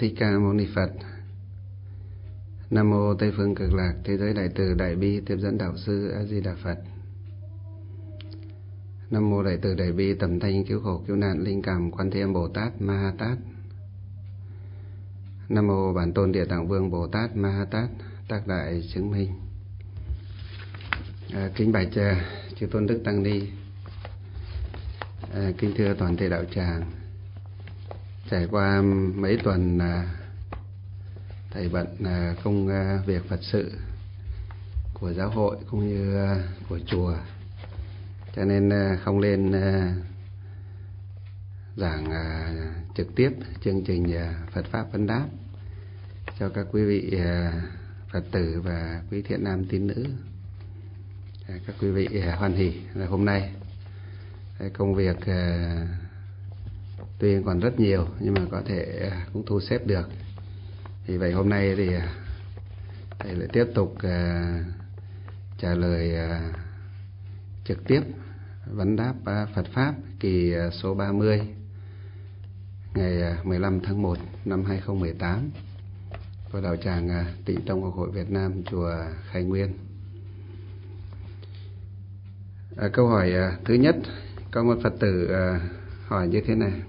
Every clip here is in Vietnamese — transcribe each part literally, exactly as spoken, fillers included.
Thích Ca Mâu Ni Phật. Nam mô Tây Phương Cực Lạc Thế Giới Đại Từ Đại Bi Tiếp Dẫn Đạo Sư A Di Đà Phật. Nam mô Đại Từ Đại Bi Tầm Thanh Cứu Khổ Cứu Nạn Linh Cảm Quan Thế Âm Bồ Tát Ma Ha Tát. Nam mô Bản Tôn Địa Tạng Vương Bồ Tát Ma Ha Tát Tác Đại Chứng Minh. À, kính bạch à, chư tôn đức tăng ni, à, kính thưa toàn thể đạo tràng. Trải qua mấy tuần à, thầy bận à, công à, việc Phật sự của giáo hội cũng như à, của chùa, cho nên à, không lên à, giảng à, trực tiếp chương trình à, Phật Pháp Vấn Đáp cho các quý vị à, Phật tử và quý thiện nam tín nữ. À, các quý vị à, hoan hỉ là hôm nay à, công việc à, tuy còn rất nhiều nhưng mà có thể à, cũng thu xếp được. Vì vậy hôm nay thì à, thầy lại tiếp tục à, trả lời à, trực tiếp vấn đáp à, Phật Pháp kỳ à, số ba mươi ngày à, mười lăm tháng một năm hai không một tám của đạo tràng à, Tịnh Tông Học Hội Việt Nam, chùa Khai Nguyên. À, câu hỏi à, thứ nhất, có một Phật tử à, hỏi như thế này: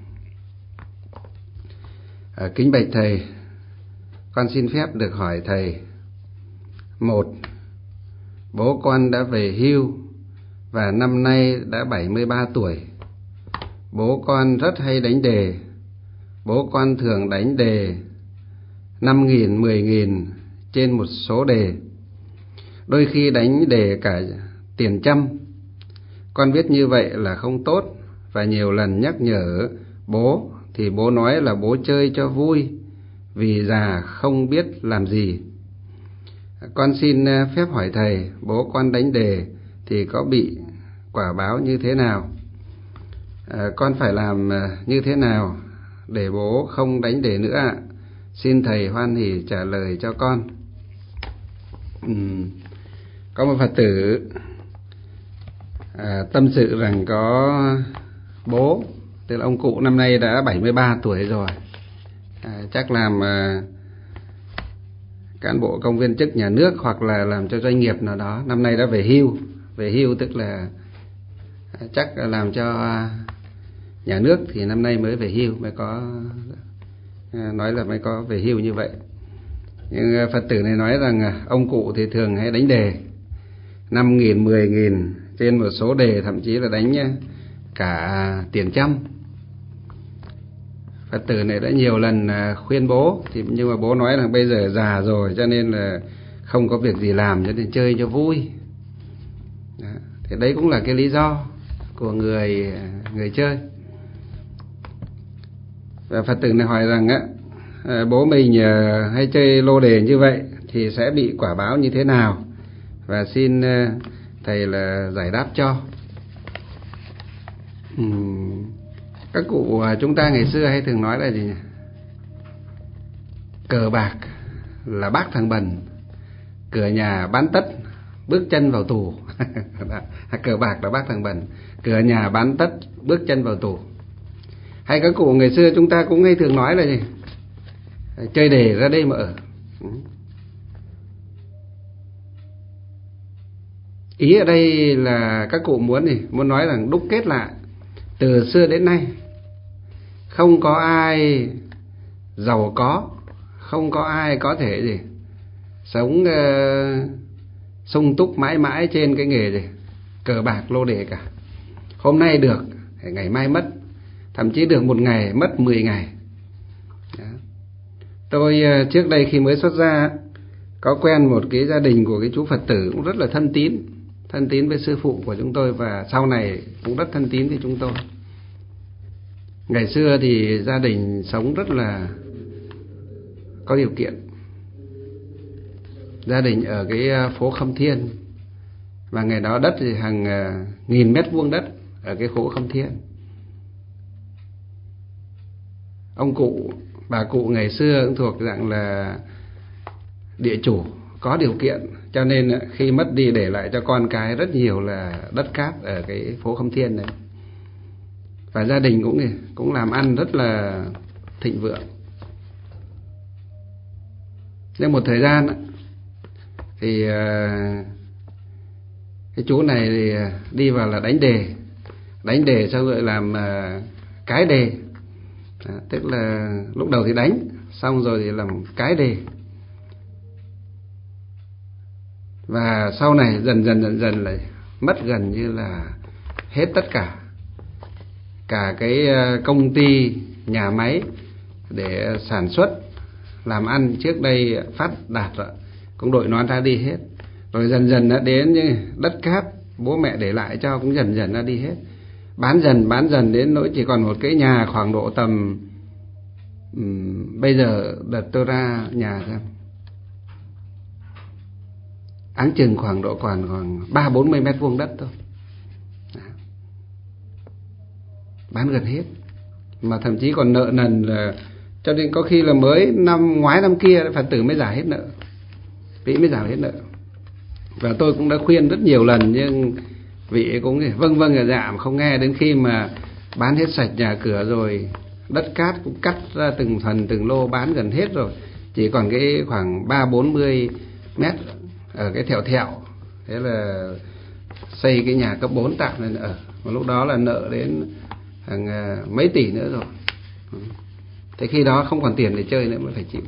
à, kính bạch thầy, con xin phép được hỏi thầy. Một, bố con đã về hưu và năm nay đã bảy mươi ba tuổi. Bố con rất hay đánh đề. Bố con thường đánh đề năm nghìn, mười nghìn trên một số đề, đôi khi đánh đề cả tiền trăm. Con biết như vậy là không tốt và nhiều lần nhắc nhở bố thì bố nói là bố chơi cho vui vì già không biết làm gì. Con xin phép hỏi thầy, bố con đánh đề thì có bị quả báo như thế nào? À, con phải làm như thế nào để bố không đánh đề nữa ạ? Xin thầy hoan hỉ trả lời cho con. uhm, Có một Phật tử à, tâm sự rằng có bố, tức là ông cụ năm nay đã bảy mươi ba tuổi rồi, à, chắc làm à, cán bộ công viên chức nhà nước hoặc là làm cho doanh nghiệp nào đó, năm nay đã về hưu. Về hưu tức là à, chắc là làm cho nhà nước thì năm nay mới về hưu, mới có à, nói là mới có về hưu như vậy. Nhưng à, Phật tử này nói rằng à, ông cụ thì thường hay đánh đề năm nghìn, mười nghìn trên một số đề, thậm chí là đánh cả tiền trăm. Phật tử này đã nhiều lần khuyên bố, thì nhưng mà bố nói là bây giờ già rồi cho nên là không có việc gì làm, cho nên chơi cho vui. Đó. Thì đấy cũng là cái lý do của người người chơi. Và Phật tử này hỏi rằng á, bố mình hay chơi lô đề như vậy thì sẽ bị quả báo như thế nào, và xin thầy là giải đáp cho. uhm, Các cụ chúng ta ngày xưa hay thường nói là gì nhỉ? Cờ bạc là bác thằng bần, cửa nhà bán tất, bước chân vào tù. Cờ bạc là bác thằng bần, cửa nhà bán tất, bước chân vào tù. Hay các cụ ngày xưa chúng ta cũng hay thường nói là gì? Chơi đề ra đây mà ở. Ý ở đây là các cụ muốn gì? Muốn nói rằng đúc kết lại từ xưa đến nay không có ai giàu có, không có ai có thể gì sống uh, sung túc mãi mãi trên cái nghề gì cờ bạc lô đề cả. Hôm nay được, ngày mai mất, thậm chí được một ngày mất mười ngày. Đó. Tôi uh, trước đây khi mới xuất gia có quen một cái gia đình của cái chú Phật tử cũng rất là thân tín, thân tín với sư phụ của chúng tôi, và sau này cũng rất thân tín với chúng tôi. Ngày xưa thì gia đình sống rất là có điều kiện. Gia đình ở cái phố Khâm Thiên, và ngày đó đất thì hàng nghìn mét vuông đất ở cái phố Khâm Thiên. Ông cụ, bà cụ ngày xưa cũng thuộc dạng là địa chủ, có điều kiện, cho nên khi mất đi để lại cho con cái rất nhiều là đất cát ở cái phố Khâm Thiên này. Và gia đình cũng cũng làm ăn rất là thịnh vượng. Nhưng một thời gian thì cái chú này thì đi vào là đánh đề, đánh đề xong rồi làm cái đề, à, tức là lúc đầu thì đánh, xong rồi thì làm cái đề. Và sau này dần dần dần dần lại mất gần như là hết tất cả. Cả cái công ty, nhà máy để sản xuất, làm ăn trước đây phát đạt rồi, cũng đội nón ra đi hết. Rồi dần dần đã đến đất cát bố mẹ để lại cho cũng dần dần ra đi hết. Bán dần bán dần đến nỗi chỉ còn một cái nhà khoảng độ tầm um, bây giờ đợt tôi ra nhà xem, áng chừng khoảng độ còn khoảng ba bốn mươi mét vuông đất thôi. Đó. Bán gần hết. Mà thậm chí còn nợ nần là cho nên có khi là mới năm ngoái năm kia Phật tử mới trả hết nợ, vị mới trả hết nợ. Và tôi cũng đã khuyên rất nhiều lần nhưng vị cũng vâng vâng dạ dạ mà không nghe. Đến khi mà bán hết sạch nhà cửa rồi, đất cát cũng cắt ra từng phần từng lô, bán gần hết rồi, chỉ còn cái khoảng ba bốn mươi mét ở cái thẹo thẹo. Thế là xây cái nhà cấp bốn tạm lên ở. Mà lúc đó là nợ đến hàng mấy tỷ nữa rồi. Thế khi đó không còn tiền để chơi nữa mới phải chịu.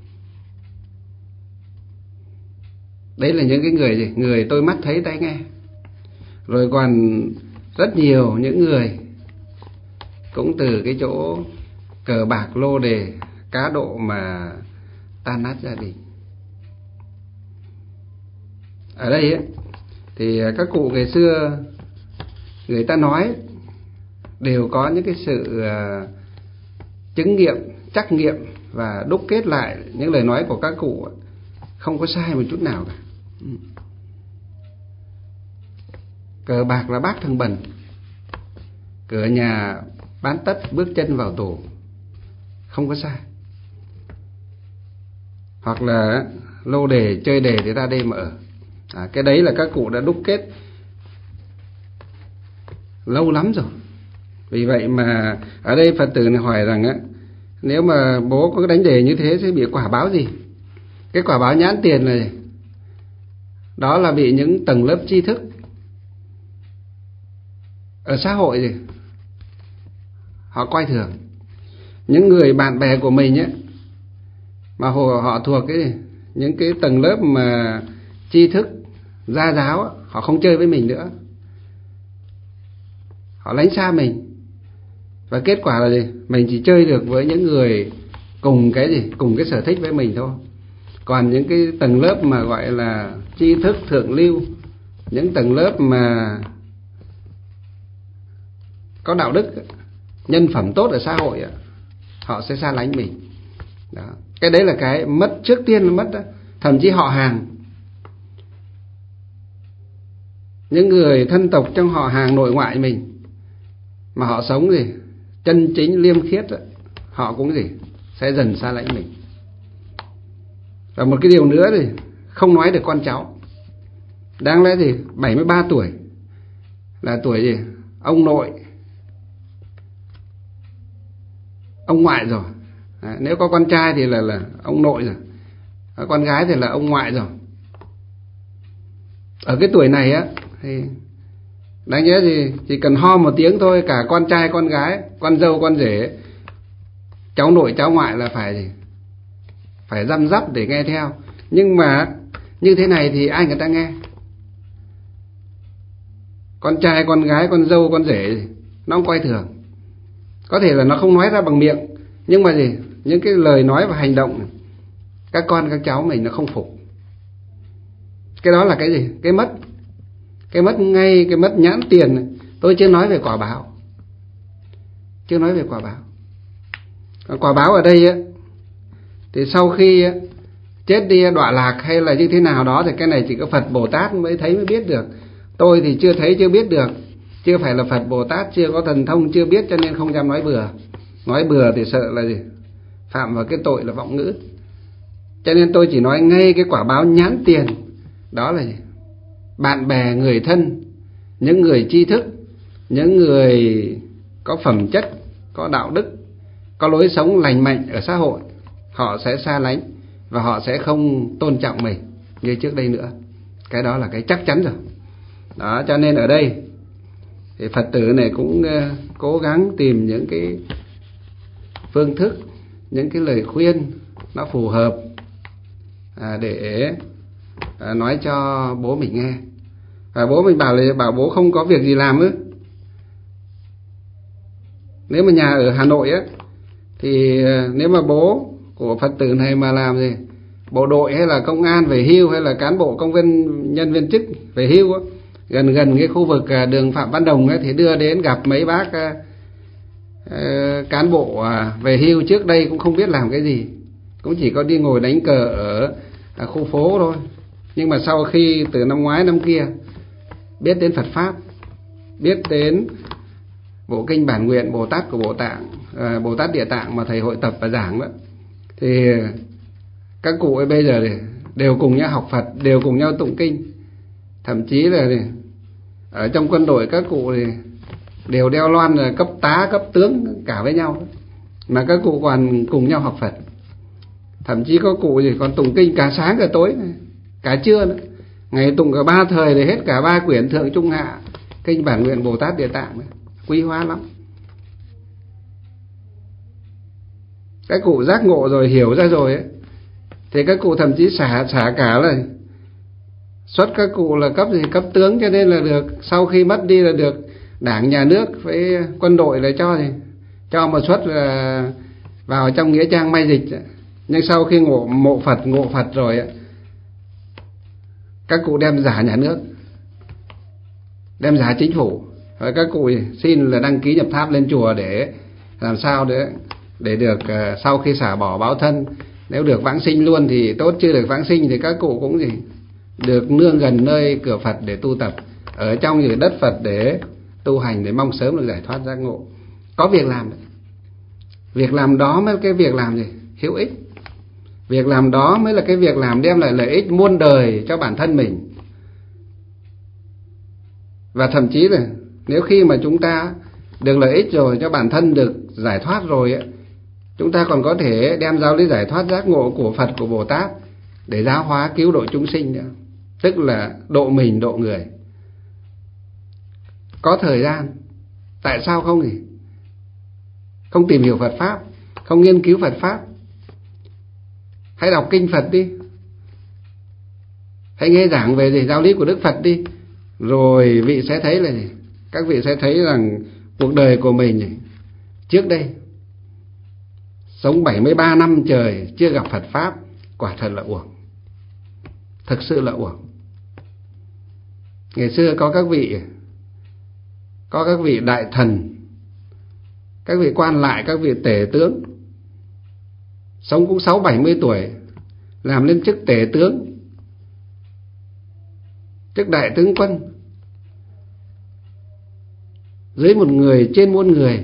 Đấy là những cái người gì? Người tôi mắt thấy tai nghe. Rồi còn rất nhiều những người cũng từ cái chỗ cờ bạc lô đề cá độ mà tan nát gia đình. Ở đây ấy, thì các cụ ngày xưa người ta nói đều có những cái sự uh, chứng nghiệm, trắc nghiệm và đúc kết lại những lời nói của các cụ không có sai một chút nào cả. Cờ bạc là bác thằng bần, cửa nhà bán tất bước chân vào tù, không có sai. Hoặc là lô đề chơi đề thì ra đêm mà ở, à, cái đấy là các cụ đã đúc kết lâu lắm rồi. Vì vậy mà ở đây Phật tử này hỏi rằng á, nếu mà bố có đánh đề như thế sẽ bị quả báo gì? Cái quả báo nhãn tiền này, đó là bị những tầng lớp tri thức ở xã hội gì họ coi thường. Những người bạn bè của mình ấy, mà họ thuộc cái những cái tầng lớp mà tri thức gia giáo ấy, họ không chơi với mình nữa, họ lánh xa mình. Và kết quả là gì? Mình chỉ chơi được với những người cùng cái gì, cùng cái sở thích với mình thôi. Còn những cái tầng lớp mà gọi là tri thức thượng lưu, những tầng lớp mà có đạo đức, nhân phẩm tốt ở xã hội, họ sẽ xa lánh mình. Đó. Cái đấy là cái mất, trước tiên là mất đó. Thậm chí họ hàng, những người thân tộc trong họ hàng nội ngoại mình mà họ sống gì chân chính liêm khiết, họ cũng gì sẽ dần xa lánh mình. Và một cái điều nữa thì không nói được con cháu. Đáng lẽ gì bảy mươi ba tuổi là tuổi gì ông nội ông ngoại rồi. À, nếu có con trai thì là là ông nội rồi, à, con gái thì là ông ngoại rồi. Ở cái tuổi này á thì đáng nhớ gì chỉ cần ho một tiếng thôi, cả con trai con gái, con dâu con rể, cháu nội cháu ngoại là phải gì phải răm rắp để nghe theo. Nhưng mà như thế này thì ai người ta nghe? Con trai con gái, con dâu con rể nó không coi thường. Có thể là nó không nói ra bằng miệng, nhưng mà gì những cái lời nói và hành động các con các cháu mình nó không phục. Cái đó là cái gì? Cái mất. Cái mất ngay, cái mất nhãn tiền. Tôi chưa nói về quả báo. Chưa nói về quả báo. Quả báo ở đây á, thì sau khi á, chết đi đọa lạc hay là như thế nào đó thì cái này chỉ có Phật Bồ Tát mới thấy mới biết được. Tôi thì chưa thấy chưa biết được. Chưa phải là Phật Bồ Tát, chưa có thần thông, chưa biết cho nên không dám nói bừa. Nói bừa thì sợ là gì? Phạm vào cái tội là vọng ngữ. Cho nên tôi chỉ nói ngay cái quả báo nhãn tiền. Đó là gì? Bạn bè, người thân, những người tri thức, những người có phẩm chất, có đạo đức, có lối sống lành mạnh ở xã hội, họ sẽ xa lánh. và họ sẽ không tôn trọng mình như trước đây nữa. Cái đó là cái chắc chắn rồi. Đó, cho nên ở đây thì Phật tử này cũng cố gắng tìm những cái phương thức, những cái lời khuyên nó phù hợp để nói cho bố mình nghe. Và bố mình bảo là bảo bố không có việc gì làm ư? Nếu mà nhà ở Hà Nội á, thì nếu mà bố của Phật tử này mà làm gì bộ đội hay là công an về hưu, hay là cán bộ công viên nhân viên chức về hưu á, gần gần cái khu vực đường Phạm Văn Đồng ấy, thì đưa đến gặp mấy bác uh, cán bộ uh, về hưu trước đây cũng không biết làm cái gì, cũng chỉ có đi ngồi đánh cờ ở, ở khu phố thôi. Nhưng mà sau khi từ năm ngoái năm kia biết đến Phật Pháp, biết đến bộ kinh Bản Nguyện Bồ Tát của Bộ Tạng, uh, Bồ Tát Địa Tạng mà thầy hội tập và giảng đó, thì các cụ ấy bây giờ đều cùng nhau học Phật, đều cùng nhau tụng kinh. Thậm chí là ở trong quân đội các cụ thì đều đeo loan là cấp tá, cấp tướng cả với nhau, mà các cụ còn cùng nhau học Phật. Thậm chí có cụ thì còn tụng kinh cả sáng cả tối, cả trưa nữa. Ngày tụng cả ba thời để hết cả ba quyển thượng trung hạ kinh Bản Nguyện Bồ Tát Địa Tạng, quý hóa lắm. Các cụ giác ngộ rồi, hiểu ra rồi ấy, thì các cụ thậm chí xả xả cả là xuất các cụ là cấp gì cấp tướng, cho nên là được, sau khi mất đi là được đảng nhà nước với quân đội là cho gì cho một suất là vào trong nghĩa trang may dịch. Nhưng sau khi ngộ mộ Phật ngộ Phật rồi ấy, các cụ đem giả nhà nước, đem giả chính phủ, và các cụ xin là đăng ký nhập tháp lên chùa để làm sao để để được uh, sau khi xả bỏ báo thân, nếu được vãng sinh luôn thì tốt, chưa được vãng sinh thì các cụ cũng gì được nương gần nơi cửa Phật để tu tập, ở trong những đất Phật để tu hành, để mong sớm được giải thoát giác ngộ. Có việc làm đấy. Việc làm đó mới là cái việc làm gì hữu ích. Việc làm đó mới là cái việc làm đem lại lợi ích muôn đời cho bản thân mình. Và thậm chí là nếu khi mà chúng ta được lợi ích rồi, cho bản thân được giải thoát rồi ấy, chúng ta còn có thể đem giáo lý giải thoát giác ngộ của Phật, của Bồ Tát để giáo hóa cứu độ chúng sinh nữa. Tức là độ mình, độ người. Có thời gian, tại sao không nhỉ? Không tìm hiểu Phật Pháp, không nghiên cứu Phật Pháp. Hãy đọc kinh Phật đi, hãy nghe giảng về gì giáo lý của Đức Phật đi. Rồi vị sẽ thấy là gì? Các vị sẽ thấy rằng cuộc đời của mình trước đây sống bảy mươi ba năm trời chưa gặp Phật Pháp, quả thật là uổng. Thực sự là uổng. Ngày xưa có các vị Có các vị đại thần, các vị quan lại, các vị tể tướng, sống cũng sáu bảy mươi tuổi, làm lên chức tể tướng, chức đại tướng quân, dưới một người, trên muôn người.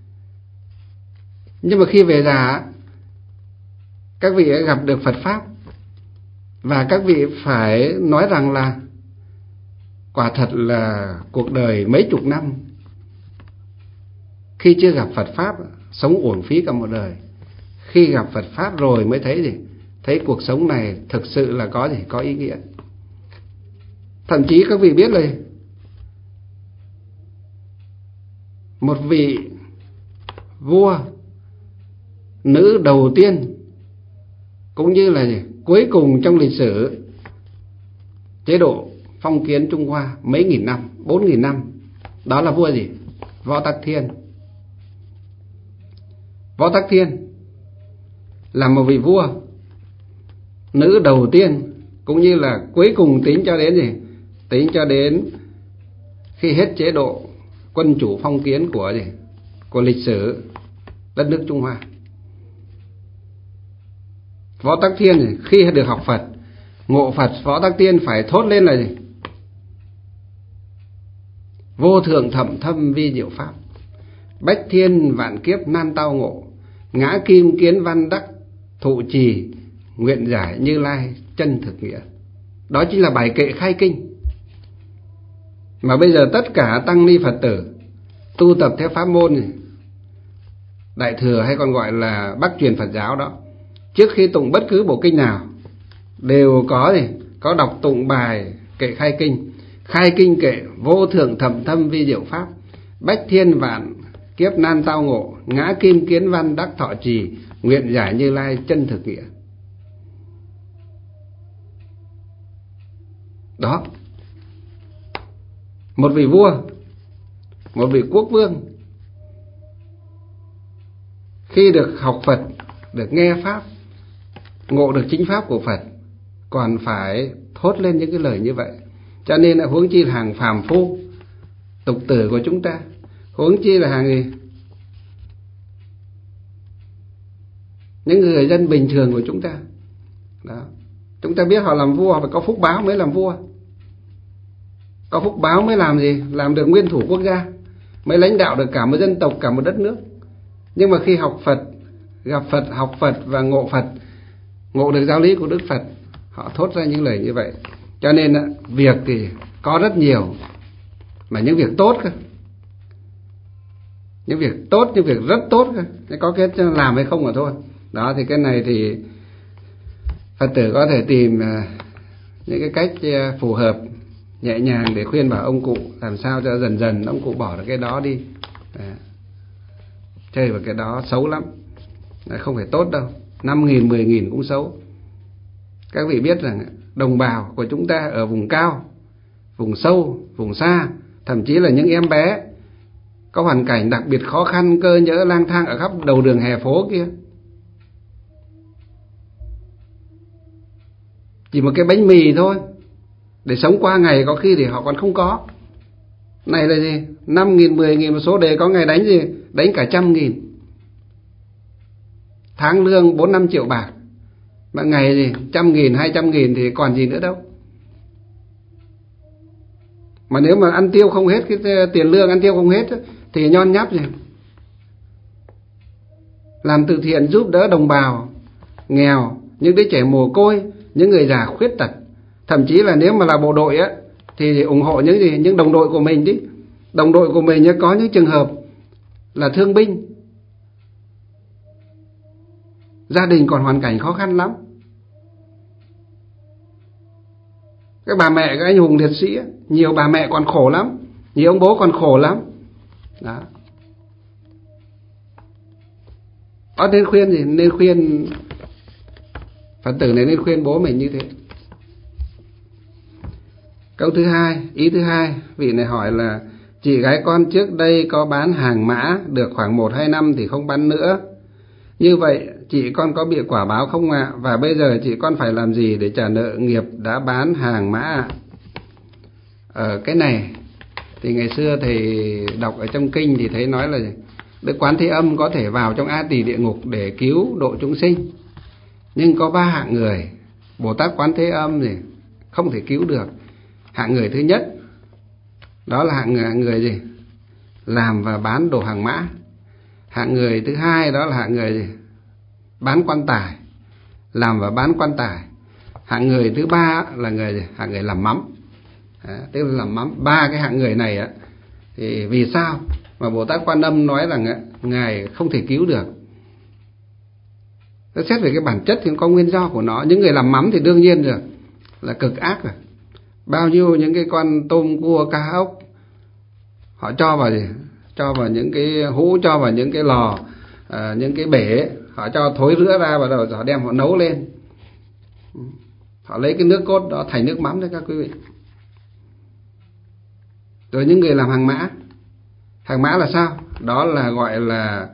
Nhưng mà khi về già, các vị ấy gặp được Phật Pháp, và các vị phải nói rằng là quả thật là cuộc đời mấy chục năm khi chưa gặp Phật Pháp sống uổng phí cả một đời. Khi gặp Phật Pháp rồi mới thấy gì? Thấy cuộc sống này thực sự là có gì? Có ý nghĩa. Thậm chí các vị biết là một vị vua nữ đầu tiên cũng như là gì? Cuối cùng trong lịch sử chế độ phong kiến Trung Hoa mấy nghìn năm, bốn nghìn năm, đó là vua gì? Võ Tắc Thiên. Võ Tắc Thiên là một vị vua nữ đầu tiên, cũng như là cuối cùng tính cho đến gì? Tính cho đến khi hết chế độ quân chủ phong kiến của gì? Của lịch sử đất nước Trung Hoa. Võ Tắc Thiên khi được học Phật, ngộ Phật, Võ Tắc Thiên phải thốt lên là gì? Vô thượng thậm thâm vi diệu pháp, bách thiên vạn kiếp nan tao ngộ, ngã kim kiến văn đắc thụ trì, nguyện giải Như Lai chân thực nghĩa. Đó chính là bài kệ khai kinh mà bây giờ tất cả tăng ni Phật tử tu tập theo pháp môn này, Đại Thừa hay còn gọi là Bắc truyền Phật giáo đó, trước khi tụng bất cứ bộ kinh nào đều có gì? Có đọc tụng bài kệ khai kinh. Khai kinh kệ vô thượng thầm thâm vi diệu pháp, bách thiên vạn kiếp nan tao ngộ, ngã kim kiến văn đắc thọ trì, nguyện giải Như Lai chân thực nghĩa. Đó, một vị vua, một vị quốc vương khi được học Phật, được nghe pháp, ngộ được chính pháp của Phật, còn phải thốt lên những cái lời như vậy. Cho nên là huống chi là hàng phàm phu tục tử của chúng ta, huống chi là hàng gì? Những người dân bình thường của chúng ta. Đó. Chúng ta biết họ làm vua, họ phải có phúc báo mới làm vua. Có phúc báo mới làm gì? Làm được nguyên thủ quốc gia, mới lãnh đạo được cả một dân tộc, cả một đất nước. Nhưng mà khi học Phật, gặp Phật, học Phật và ngộ Phật, ngộ được giáo lý của Đức Phật, họ thốt ra những lời như vậy. Cho nên việc thì có rất nhiều, mà những việc tốt cơ, những việc tốt, những việc rất tốt cơ, có cái làm hay không mà thôi. Đó, thì cái này thì Phật tử có thể tìm những cái cách phù hợp, nhẹ nhàng để khuyên bảo ông cụ làm sao cho dần dần ông cụ bỏ được cái đó đi. À, chơi vào cái đó xấu lắm, không phải tốt đâu. Năm nghìn, mười nghìn cũng xấu. Các vị biết rằng đồng bào của chúng ta ở vùng cao, vùng sâu, vùng xa, thậm chí là những em bé có hoàn cảnh đặc biệt khó khăn, cơ nhỡ lang thang ở khắp đầu đường hè phố kia, chỉ một cái bánh mì thôi để sống qua ngày có khi thì họ còn không có. Này là gì? Năm nghìn, mười nghìn một số đề, có ngày đánh gì? Đánh cả trăm nghìn. Tháng lương bốn năm triệu bạc, mà ngày gì? Trăm nghìn, hai trăm nghìn thì còn gì nữa đâu. Mà nếu mà ăn tiêu không hết, cái tiền lương ăn tiêu không hết thì nhon nháp gì? Làm từ thiện giúp đỡ đồng bào nghèo, những đứa trẻ mồ côi, những người già khuyết tật. Thậm chí là nếu mà là bộ đội á thì ủng hộ những gì? Những đồng đội của mình đi. Đồng đội của mình nhớ, có những trường hợp là thương binh, gia đình còn hoàn cảnh khó khăn lắm. Các bà mẹ, các anh hùng liệt sĩ, nhiều bà mẹ còn khổ lắm, nhiều ông bố còn khổ lắm. Đó. Đó, nên khuyên gì? Nên khuyên Phật tử này, nên khuyên bố mình như thế. Câu thứ hai, ý thứ hai, vị này hỏi là chị gái con trước đây có bán hàng mã được khoảng một hai năm thì không bán nữa. Như vậy chị con có bị quả báo không ạ? À? Và bây giờ chị con phải làm gì để trả nợ nghiệp đã bán hàng mã ạ? À? Ở cái này thì ngày xưa thầy đọc ở trong kinh thì thấy nói là Đức Quán Thế Âm có thể vào trong A Tỳ địa ngục để cứu độ chúng sinh. Nhưng có ba hạng người Bồ Tát Quán Thế Âm thì không thể cứu được. Hạng người thứ nhất, đó là hạng người gì? Làm và bán đồ hàng mã. Hạng người thứ hai, đó là hạng người gì? Bán quan tài, làm và bán quan tài. Hạng người thứ ba là người gì? Hạng người làm mắm. À, tức là làm mắm. Ba cái hạng người này á, thì vì sao mà Bồ Tát Quan Âm nói rằng á, ngài không thể cứu được? Nó xét về cái bản chất thì có nguyên do của nó. Những người làm mắm thì đương nhiên rồi, là cực ác rồi. Bao nhiêu những cái con tôm, cua, cá, ốc họ cho vào gì? Cho vào những cái hũ, cho vào những cái lò, à, những cái bể, họ cho thối rữa ra và rồi họ đem họ nấu lên. Họ lấy cái nước cốt đó thành nước mắm đấy các quý vị. Rồi những người làm hàng mã. Hàng mã là sao? Đó là gọi là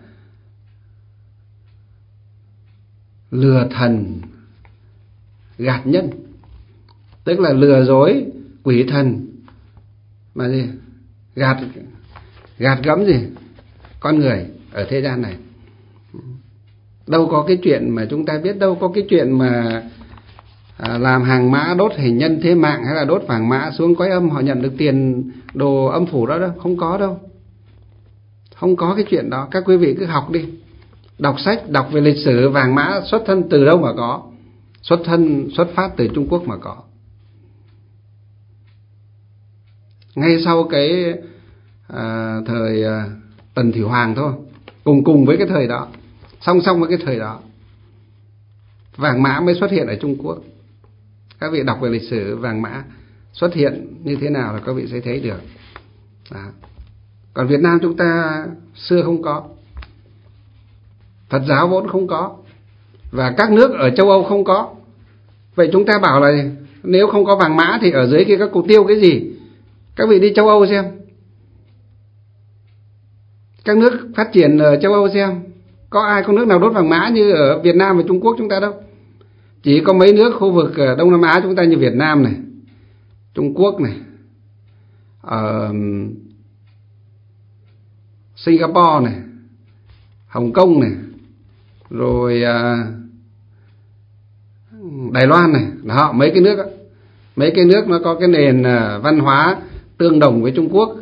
lừa thần gạt nhân, tức là lừa dối quỷ thần mà gì? Gạt gạt gẫm gì? Con người ở thế gian này. Đâu có cái chuyện mà chúng ta biết, đâu có cái chuyện mà à, làm hàng mã đốt hình nhân thế mạng, hay là đốt vàng mã xuống cõi âm họ nhận được tiền đồ âm phủ đó đâu. Không có đâu. Không có cái chuyện đó. Các quý vị cứ học đi, đọc sách, đọc về lịch sử vàng mã xuất thân từ đâu mà có. Xuất thân, xuất phát từ Trung Quốc mà có. Ngay sau cái à, thời à, Tần Thủy Hoàng thôi, cùng cùng với cái thời đó, song song với cái thời đó. vàng mã mới xuất hiện ở Trung Quốc. Các vị đọc về lịch sử vàng mã xuất hiện như thế nào là các vị sẽ thấy được. Đó. Còn Việt Nam chúng ta xưa không có, Phật giáo vốn không có, và các nước ở châu Âu không có. Vậy chúng ta bảo là nếu không có vàng mã thì ở dưới kia các cụ tiêu cái gì? Các vị đi châu Âu xem, các nước phát triển ở châu Âu xem, có ai có nước nào đốt vàng mã như ở Việt Nam và Trung Quốc chúng ta đâu. Chỉ có mấy nước khu vực Đông Nam Á chúng ta như Việt Nam này, Trung Quốc này, ở Singapore này, Hồng Kông này, rồi Đài Loan này, đó, mấy cái nước đó. Mấy cái nước nó có cái nền văn hóa tương đồng với Trung Quốc,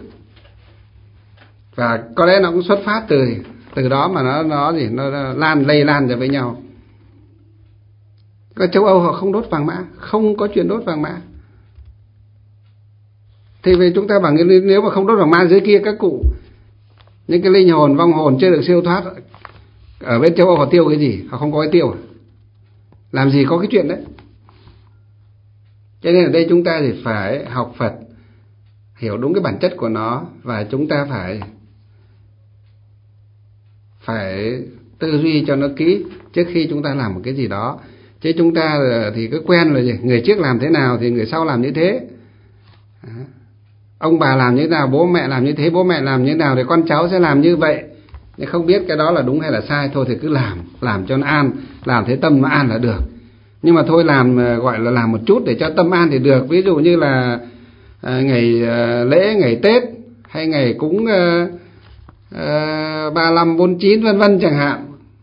và có lẽ nó cũng xuất phát từ từ đó mà nó nó gì nó lan lây lan ra với nhau. Ở châu Âu họ không đốt vàng mã, không có chuyện đốt vàng mã. Thì vì chúng ta bảo nếu mà không đốt vàng mã dưới kia các cụ, những cái linh hồn vong hồn chưa được siêu thoát ở bên châu Âu họ tiêu cái gì? Họ không có cái tiêu à? Làm gì có cái chuyện đấy. Cho nên ở đây chúng ta thì phải học Phật, hiểu đúng cái bản chất của nó, và chúng ta phải phải tư duy cho nó kỹ trước khi chúng ta làm một cái gì đó. Chứ chúng ta thì cứ quen là gì? Người trước làm thế nào thì người sau làm như thế. Đó. Ông bà làm như thế nào, bố mẹ làm như thế, bố mẹ làm như thế nào thì con cháu sẽ làm như vậy. Nhưng không biết cái đó là đúng hay là sai, thôi thì cứ làm, làm cho nó an, làm thế tâm nó an là được. Nhưng mà thôi làm gọi là làm một chút để cho tâm an thì được. Ví dụ như là à, ngày à, lễ, ngày Tết, hay ngày cúng à, à, ba mươi lăm, bốn mươi chín vân vân chẳng hạn,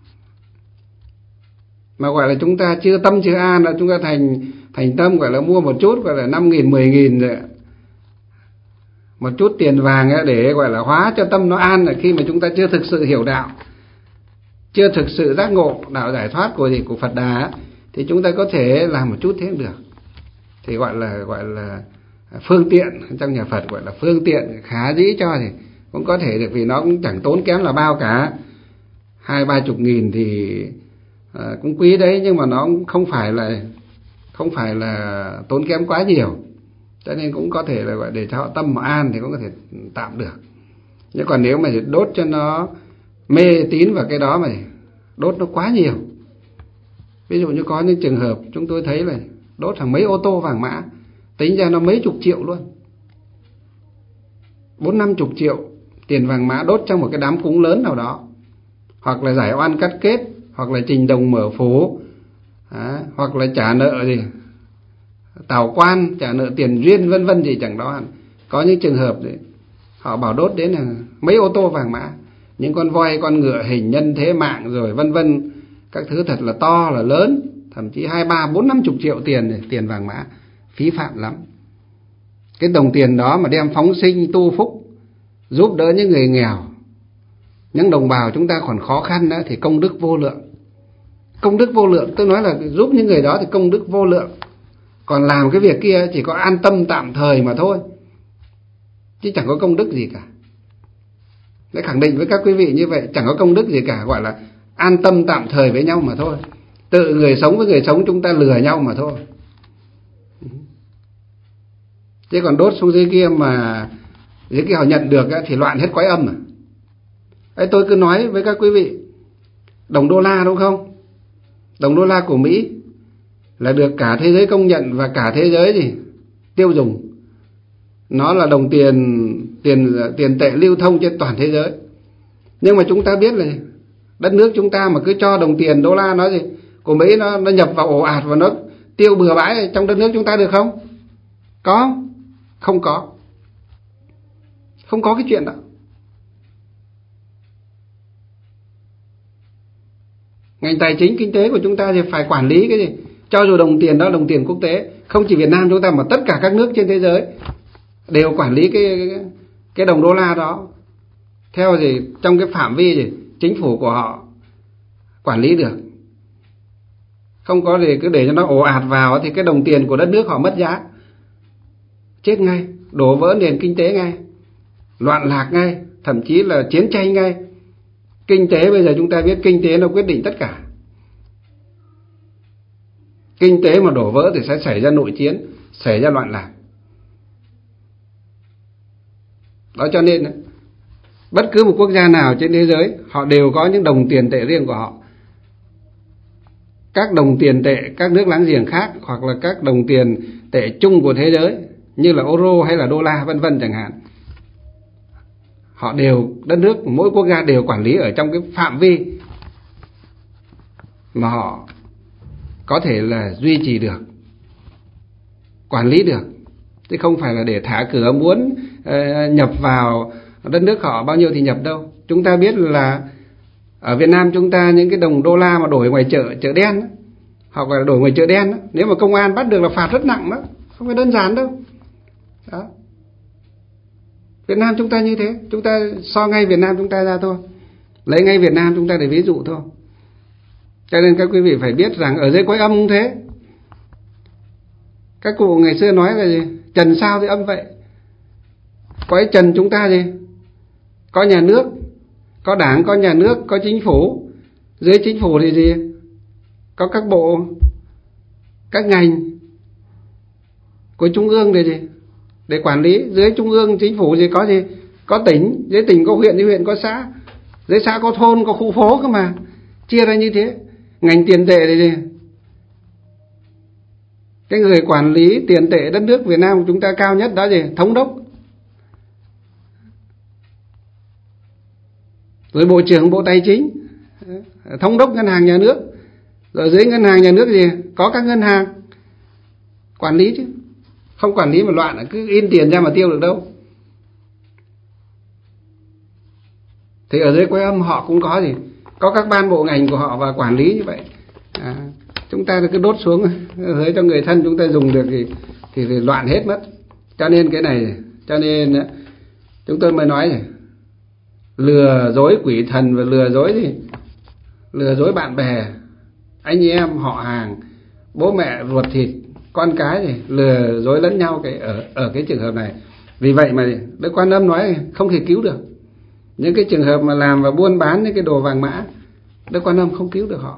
mà gọi là chúng ta chưa tâm chưa an, là chúng ta thành thành tâm gọi là mua một chút, gọi là năm nghìn, mười nghìn rồi, một chút tiền vàng để gọi là hóa cho tâm nó an, là khi mà chúng ta chưa thực sự hiểu đạo, chưa thực sự giác ngộ đạo giải thoát của gì của Phật Đà, thì chúng ta có thể làm một chút thế cũng được. Thì gọi là gọi là phương tiện, trong nhà Phật gọi là phương tiện khá dĩ cho thì cũng có thể được, vì nó cũng chẳng tốn kém là bao cả. Hai ba chục nghìn thì à, cũng quý đấy, nhưng mà nó cũng không phải là không phải là tốn kém quá nhiều, cho nên cũng có thể là gọi để cho họ tâm mà an thì cũng có thể tạm được. Nhưng còn nếu mà đốt cho nó mê tín vào cái đó mà đốt nó quá nhiều, ví dụ như có những trường hợp chúng tôi thấy là đốt hàng mấy ô tô vàng mã, tính ra nó mấy chục triệu luôn, bốn năm chục triệu tiền vàng mã đốt trong một cái đám cúng lớn nào đó, hoặc là giải oan cắt kết, hoặc là trình đồng mở phố, à, hoặc là trả nợ gì tào quan, trả nợ tiền duyên vân vân gì chẳng đó. Có những trường hợp đấy họ bảo đốt đến là mấy ô tô vàng mã, những con voi, con ngựa, hình nhân thế mạng rồi vân vân, các thứ thật là to là lớn, thậm chí hai ba bốn năm chục triệu tiền tiền vàng mã, phí phạm lắm. Cái đồng tiền đó mà đem phóng sinh tu phúc, giúp đỡ những người nghèo, những đồng bào chúng ta còn khó khăn đó, thì công đức vô lượng. Công đức vô lượng, tôi nói là giúp những người đó thì công đức vô lượng. Còn làm cái việc kia chỉ có an tâm tạm thời mà thôi, chứ chẳng có công đức gì cả. Để khẳng định với các quý vị như vậy, chẳng có công đức gì cả, gọi là an tâm tạm thời với nhau mà thôi. Tự người sống với người sống chúng ta lừa nhau mà thôi. Chứ còn đốt xuống dưới kia mà dưới kia họ nhận được thì loạn hết quái âm à. Ấy, tôi cứ nói với các quý vị, đồng đô la đúng không? Đồng đô la của Mỹ là được cả thế giới công nhận và cả thế giới gì tiêu dùng. Nó là đồng tiền tiền tiền tệ lưu thông trên toàn thế giới. Nhưng mà chúng ta biết là đất nước chúng ta mà cứ cho đồng tiền đô la nó gì của Mỹ nó nó nhập vào ồ ạt và nó tiêu bừa bãi trong đất nước chúng ta được không? Có? Không có. Không có cái chuyện đó. Ngành tài chính kinh tế của chúng ta thì phải quản lý cái gì? Cho dù đồng tiền đó đồng tiền quốc tế, không chỉ Việt Nam chúng ta mà tất cả các nước trên thế giới đều quản lý cái cái, cái đồng đô la đó theo gì trong cái phạm vi gì chính phủ của họ quản lý được. Không có gì cứ để cho nó ồ ạt vào thì cái đồng tiền của đất nước họ mất giá, chết ngay, đổ vỡ nền kinh tế ngay, loạn lạc ngay, thậm chí là chiến tranh ngay. Kinh tế bây giờ chúng ta biết kinh tế nó quyết định tất cả. Kinh tế mà đổ vỡ thì sẽ xảy ra nội chiến, xảy ra loạn lạc. Đó, cho nên bất cứ một quốc gia nào trên thế giới họ đều có những đồng tiền tệ riêng của họ. Các đồng tiền tệ các nước láng giềng khác, hoặc là các đồng tiền tệ chung của thế giới như là euro hay là đô la vân vân chẳng hạn, họ đều, đất nước, mỗi quốc gia đều quản lý ở trong cái phạm vi mà họ có thể là duy trì được, quản lý được, chứ không phải là để thả cửa muốn uh, nhập vào đất nước họ bao nhiêu thì nhập đâu. Chúng ta biết là ở Việt Nam chúng ta những cái đồng đô la mà đổi ngoài chợ chợ đen đó, hoặc là đổi ngoài chợ đen đó, nếu mà công an bắt được là phạt rất nặng đó, không phải đơn giản đâu. Đó. Việt Nam chúng ta như thế, chúng ta so ngay Việt Nam chúng ta ra thôi, lấy ngay Việt Nam chúng ta để ví dụ thôi. Cho nên các quý vị phải biết rằng ở dưới cõi âm cũng thế. Các cụ ngày xưa nói là gì? Trần sao thì âm vậy. Cõi trần chúng ta gì? Có nhà nước, có đảng, có nhà nước, có chính phủ. Dưới chính phủ thì gì? Có các bộ, các ngành của trung ương để gì? Để quản lý. Dưới trung ương chính phủ gì có gì? Có tỉnh, dưới tỉnh có huyện, dưới huyện có xã, dưới xã có thôn, có khu phố cơ mà. Chia ra như thế. Ngành tiền tệ thì gì? Cái người quản lý tiền tệ đất nước Việt Nam của chúng ta cao nhất đó gì? Thống đốc. Rồi bộ trưởng bộ tài chính, thống đốc ngân hàng nhà nước. Rồi dưới ngân hàng nhà nước gì? Có các ngân hàng quản lý chứ. Không quản lý mà loạn, cứ in tiền ra mà tiêu được đâu. Thì ở dưới cõi âm họ cũng có gì? Có các ban bộ ngành của họ và quản lý như vậy. À, chúng ta cứ đốt xuống dưới cho người thân chúng ta dùng được thì, thì, thì loạn hết mất. Cho nên cái này, cho nên chúng tôi mới nói này, lừa dối quỷ thần và lừa dối gì? Lừa dối bạn bè, anh em, họ hàng, bố mẹ ruột thịt, con cái gì, lừa dối lẫn nhau cái ở ở cái trường hợp này. Vì vậy mà Đức Quan Âm nói không thể cứu được. Những cái trường hợp mà làm và buôn bán những cái đồ vàng mã, Đức Quan Âm không cứu được họ.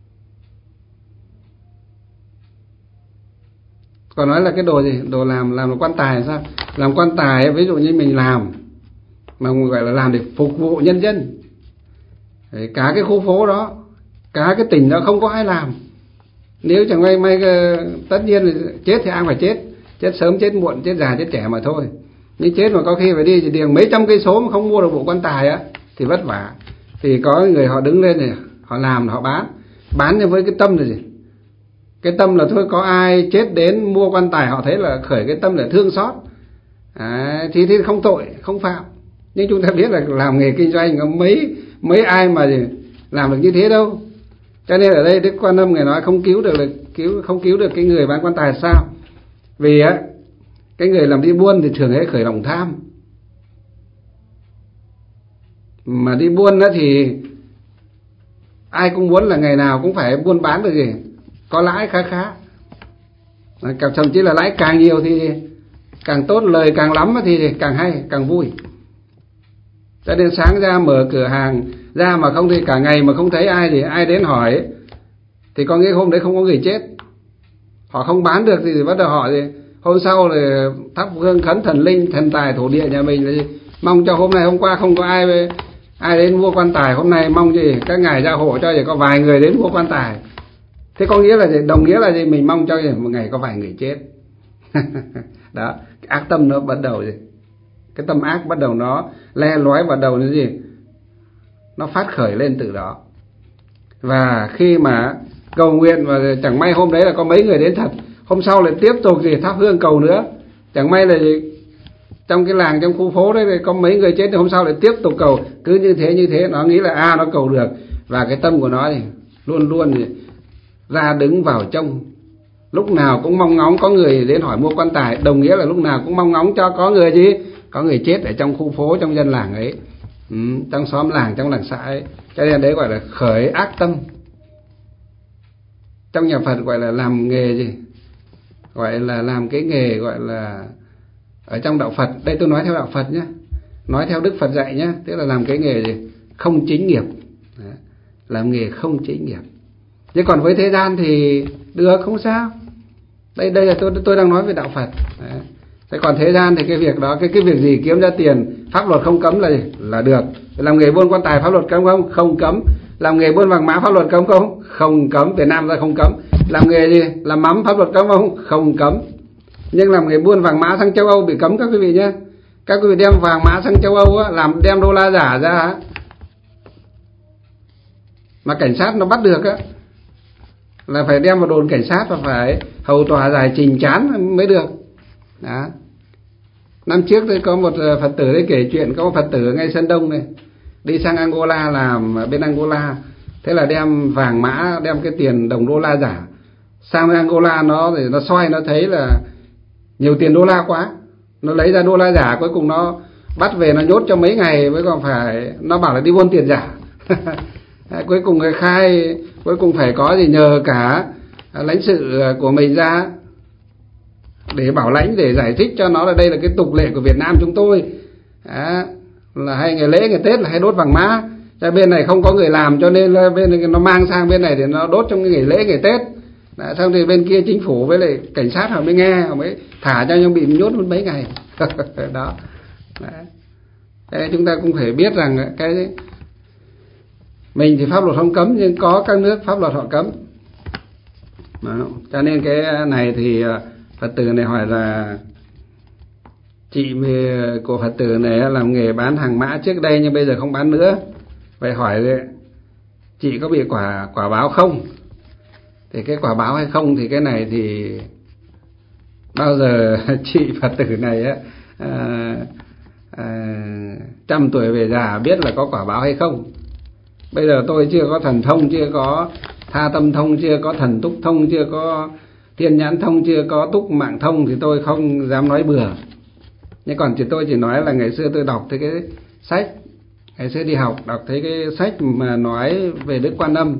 Còn nói là cái đồ gì? Đồ làm làm là quan tài là sao? Làm quan tài ví dụ như mình làm mà gọi là làm để phục vụ nhân dân. Đấy, cả cái khu phố đó, cả cái tỉnh đó không có ai làm. Nếu chẳng may may tất nhiên là chết thì ai phải chết, chết sớm chết muộn, chết già chết trẻ mà thôi. Nhưng chết mà có khi phải đi chỉ đường mấy trăm cây số mà không mua được bộ quan tài á thì vất vả. Thì có người họ đứng lên này, họ làm, họ bán, bán với cái tâm là gì? Cái tâm là thôi có ai chết đến mua quan tài họ thấy là khởi cái tâm để thương xót, à, thì thì không tội, không phạm. Nhưng chúng ta biết là làm nghề kinh doanh có mấy mấy ai mà làm được như thế đâu. Cho nên ở đây Đức Quan Âm người nói không cứu được là cứu không cứu được cái người bán quan tài. Sao? Vì á cái người làm đi buôn thì thường hay khởi lòng tham. Mà đi buôn đó thì ai cũng muốn là ngày nào cũng phải buôn bán được gì, có lãi khá khá. Thậm chí là lãi càng nhiều thì càng tốt, lời càng lắm thì càng hay, càng vui. Cho nên sáng ra mở cửa hàng ra mà không thì cả ngày mà không thấy ai thì ai đến hỏi thì có nghĩa hôm đấy không có người chết. Họ không bán được thì bắt đầu họ thì hôm sau là thắp hương khấn thần linh, thần tài thổ địa nhà mình là gì? Mong cho hôm nay hôm qua không có ai ai đến mua quan tài, hôm nay mong gì các ngài gia hộ cho chỉ có vài người đến mua quan tài. Thế có nghĩa là gì? Đồng nghĩa là gì? Mình mong cho một ngày có vài người chết. Đó, cái ác tâm nó bắt đầu gì? Cái tâm ác bắt đầu nó le lói, bắt đầu nó gì? Nó phát khởi lên từ đó. Và khi mà cầu nguyện và chẳng may hôm đấy là có mấy người đến thật, hôm sau lại tiếp tục gì thắp hương cầu nữa. Chẳng may là gì? Trong cái làng, trong khu phố đấy có mấy người chết thì hôm sau lại tiếp tục cầu. Cứ như thế như thế nó nghĩ là a à, nó cầu được. Và cái tâm của nó thì luôn luôn thì ra đứng vào trông, lúc nào cũng mong ngóng có người đến hỏi mua quan tài, đồng nghĩa là lúc nào cũng mong ngóng cho có người gì, có người chết ở trong khu phố, trong dân làng ấy, ừ, trong xóm làng, trong làng xã ấy. Cho nên đấy gọi là khởi ác tâm. Trong nhà Phật gọi là làm nghề gì, gọi là làm cái nghề gọi là ở trong đạo Phật, đây tôi nói theo đạo Phật nhé, nói theo Đức Phật dạy nhé, tức là làm cái nghề gì không chính nghiệp, làm nghề không chính nghiệp. Chứ còn với thế gian thì được, không sao. Đây đây là tôi tôi đang nói về đạo Phật. Đấy. Thế còn thế gian thì cái việc đó, cái cái việc gì kiếm ra tiền, pháp luật không cấm là là được. Làm nghề buôn quan tài pháp luật cấm không? Không cấm. Làm nghề buôn vàng mã pháp luật cấm không? Không cấm. Việt Nam ra không cấm. Làm nghề gì? Làm mắm pháp luật cấm không? Không cấm. Nhưng làm nghề buôn vàng mã sang châu Âu bị cấm các quý vị nhé. Các quý vị đem vàng mã sang châu Âu á, làm đem đô la giả ra á, mà cảnh sát nó bắt được á, là phải đem vào đồn cảnh sát và phải hầu tòa giải trình chán mới được. Đó. Năm trước tôi có một Phật tử đấy kể chuyện, có một Phật tử ở ngay Sơn Đông này đi sang Angola làm bên Angola. Thế là đem vàng mã, đem cái tiền đồng đô la giả sang bên Angola, nó thì nó soi nó thấy là nhiều tiền đô la quá, nó lấy ra đô la giả, cuối cùng nó bắt về nó nhốt cho mấy ngày mới còn phải, nó bảo là đi buôn tiền giả. Cuối cùng người khai, cuối cùng phải có gì nhờ cả lãnh sự của mình ra để bảo lãnh, để giải thích cho nó là đây là cái tục lệ của Việt Nam chúng tôi. Đó, là hay ngày lễ ngày Tết là hay đốt vàng mã, cho bên này không có người làm cho nên là bên này nó mang sang bên này để nó đốt trong cái ngày lễ ngày Tết. Đó, xong thì bên kia chính phủ với lại cảnh sát họ mới nghe, họ mới thả cho nhưng bị nhốt mất mấy ngày. Đó. Đấy. Chúng ta cũng phải biết rằng cái mình thì pháp luật không cấm, nhưng có các nước pháp luật họ cấm. Đó. Cho nên cái này thì Phật tử này hỏi là chị của Phật tử này làm nghề bán hàng mã trước đây nhưng bây giờ không bán nữa. Vậy hỏi chị có bị quả quả báo không? Thì cái quả báo hay không thì cái này thì bao giờ chị Phật tử này á, à, à, trăm tuổi về già biết là có quả báo hay không. Bây giờ tôi chưa có thần thông, chưa có tha tâm thông, chưa có thần túc thông, chưa có thiên nhãn thông, chưa có túc mạng thông thì tôi không dám nói bừa. Nhưng còn chỉ tôi chỉ nói là ngày xưa tôi đọc thấy cái sách, ngày xưa đi học đọc thấy cái sách mà nói về Đức Quan Âm,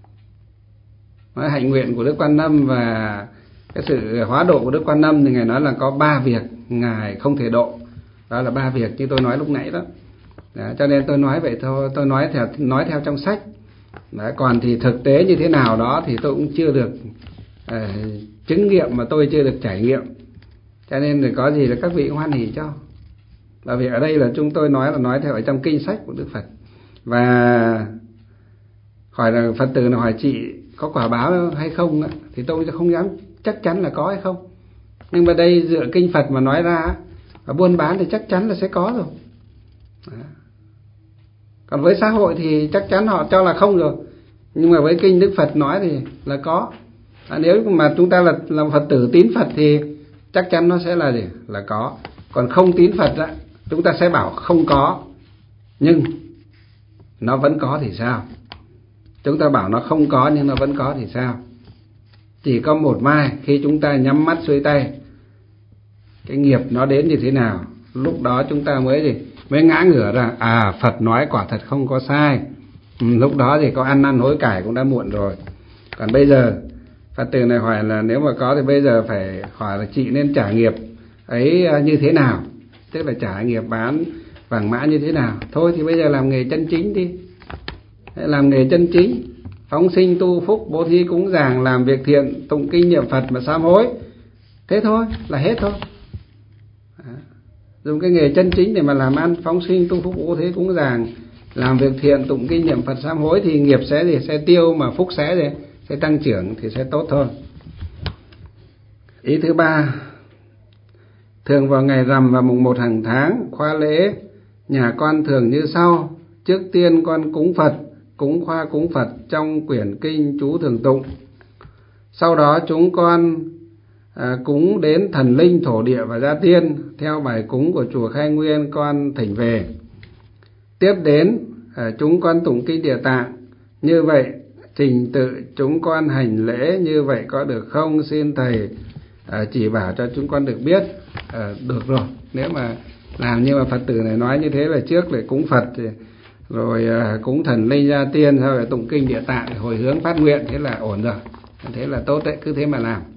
nói hạnh nguyện của Đức Quan Âm và cái sự hóa độ của Đức Quan Âm, thì Ngài nói là có ba việc Ngài không thể độ. Đó là ba việc như tôi nói lúc nãy đó. Đó, cho nên tôi nói vậy thôi, tôi nói theo nói theo trong sách. Đó, còn thì thực tế như thế nào đó thì tôi cũng chưa được uh, chứng nghiệm, mà tôi chưa được trải nghiệm. Cho nên thì có gì là các vị hoan hỉ cho. Bởi vì ở đây là chúng tôi nói là nói theo ở trong kinh sách của Đức Phật. Và hỏi là Phật tử nào hỏi chị có quả báo hay không á, thì tôi không dám chắc chắn là có hay không. Nhưng mà đây dựa kinh Phật mà nói ra, và buôn bán thì chắc chắn là sẽ có rồi. Đó. Còn với xã hội thì chắc chắn họ cho là không rồi. Nhưng mà với kinh Đức Phật nói thì là có. À, nếu mà chúng ta là, là Phật tử tín Phật thì chắc chắn nó sẽ là gì? Là có. Còn không tín Phật á, chúng ta sẽ bảo không có, nhưng nó vẫn có thì sao? Chúng ta bảo nó không có nhưng nó vẫn có thì sao? Chỉ có một mai khi chúng ta nhắm mắt xuôi tay, cái nghiệp nó đến như thế nào, lúc đó chúng ta mới gì? Mới ngã ngửa ra, à Phật nói quả thật không có sai. Ừ, lúc đó thì có ăn năn hối cải cũng đã muộn rồi. Còn bây giờ Phật tử này hỏi là nếu mà có thì bây giờ phải hỏi là chị nên trả nghiệp ấy như thế nào, tức là trả nghiệp bán vàng mã như thế nào. Thôi thì bây giờ làm nghề chân chính đi, làm nghề chân chính, phóng sinh tu phúc, bố thí cúng dường, làm việc thiện, tụng kinh niệm Phật mà sám hối, thế thôi là hết thôi. Dùng cái nghề chân chính để mà làm ăn, phóng sinh tu phúc bố thí cúng dường, làm việc thiện, tụng kinh niệm Phật sám hối thì nghiệp sẽ gì? Sẽ tiêu, mà phúc sẽ gì? Sẽ tăng trưởng thì sẽ tốt thôi. Ý thứ ba, thường vào ngày rằm và mùng một hàng tháng khoa lễ, nhà con thường như sau. Trước tiên con cúng Phật, cúng khoa cúng Phật trong quyển kinh chú thường tụng. Sau đó chúng con à, cúng đến thần linh thổ địa và gia tiên theo bài cúng của chùa Khai Nguyên con thỉnh về. Tiếp đến à, chúng con tụng kinh Địa Tạng. Như vậy trình tự chúng con hành lễ như vậy có được không? Xin thầy à, chỉ bảo cho chúng con được biết. À, được rồi, nếu mà làm như mà Phật tử này nói như thế là trước lại cúng Phật thì, rồi à, cúng thần linh gia tiên, sau lại tụng kinh Địa Tạng hồi hướng phát nguyện, thế là ổn rồi, thế là tốt đấy, cứ thế mà làm.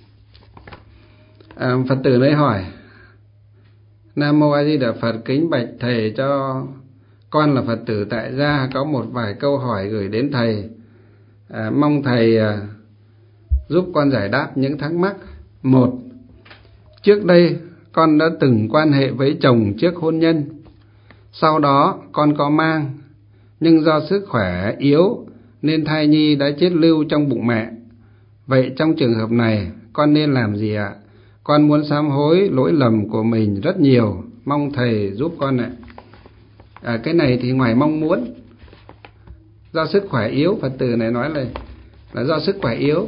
À, Phật tử này hỏi: Nam Mô A Di Đà Phật, kính bạch thầy cho con là Phật tử tại gia có một vài câu hỏi gửi đến thầy, à, mong thầy à, giúp con giải đáp những thắc mắc. Một, trước đây con đã từng quan hệ với chồng trước hôn nhân. Sau đó con có mang, nhưng do sức khỏe yếu nên thai nhi đã chết lưu trong bụng mẹ. Vậy trong trường hợp này con nên làm gì ạ? Con muốn sám hối lỗi lầm của mình rất nhiều, mong thầy giúp con ạ. À, cái này thì ngoài mong muốn, do sức khỏe yếu, Phật tử này nói là là do sức khỏe yếu,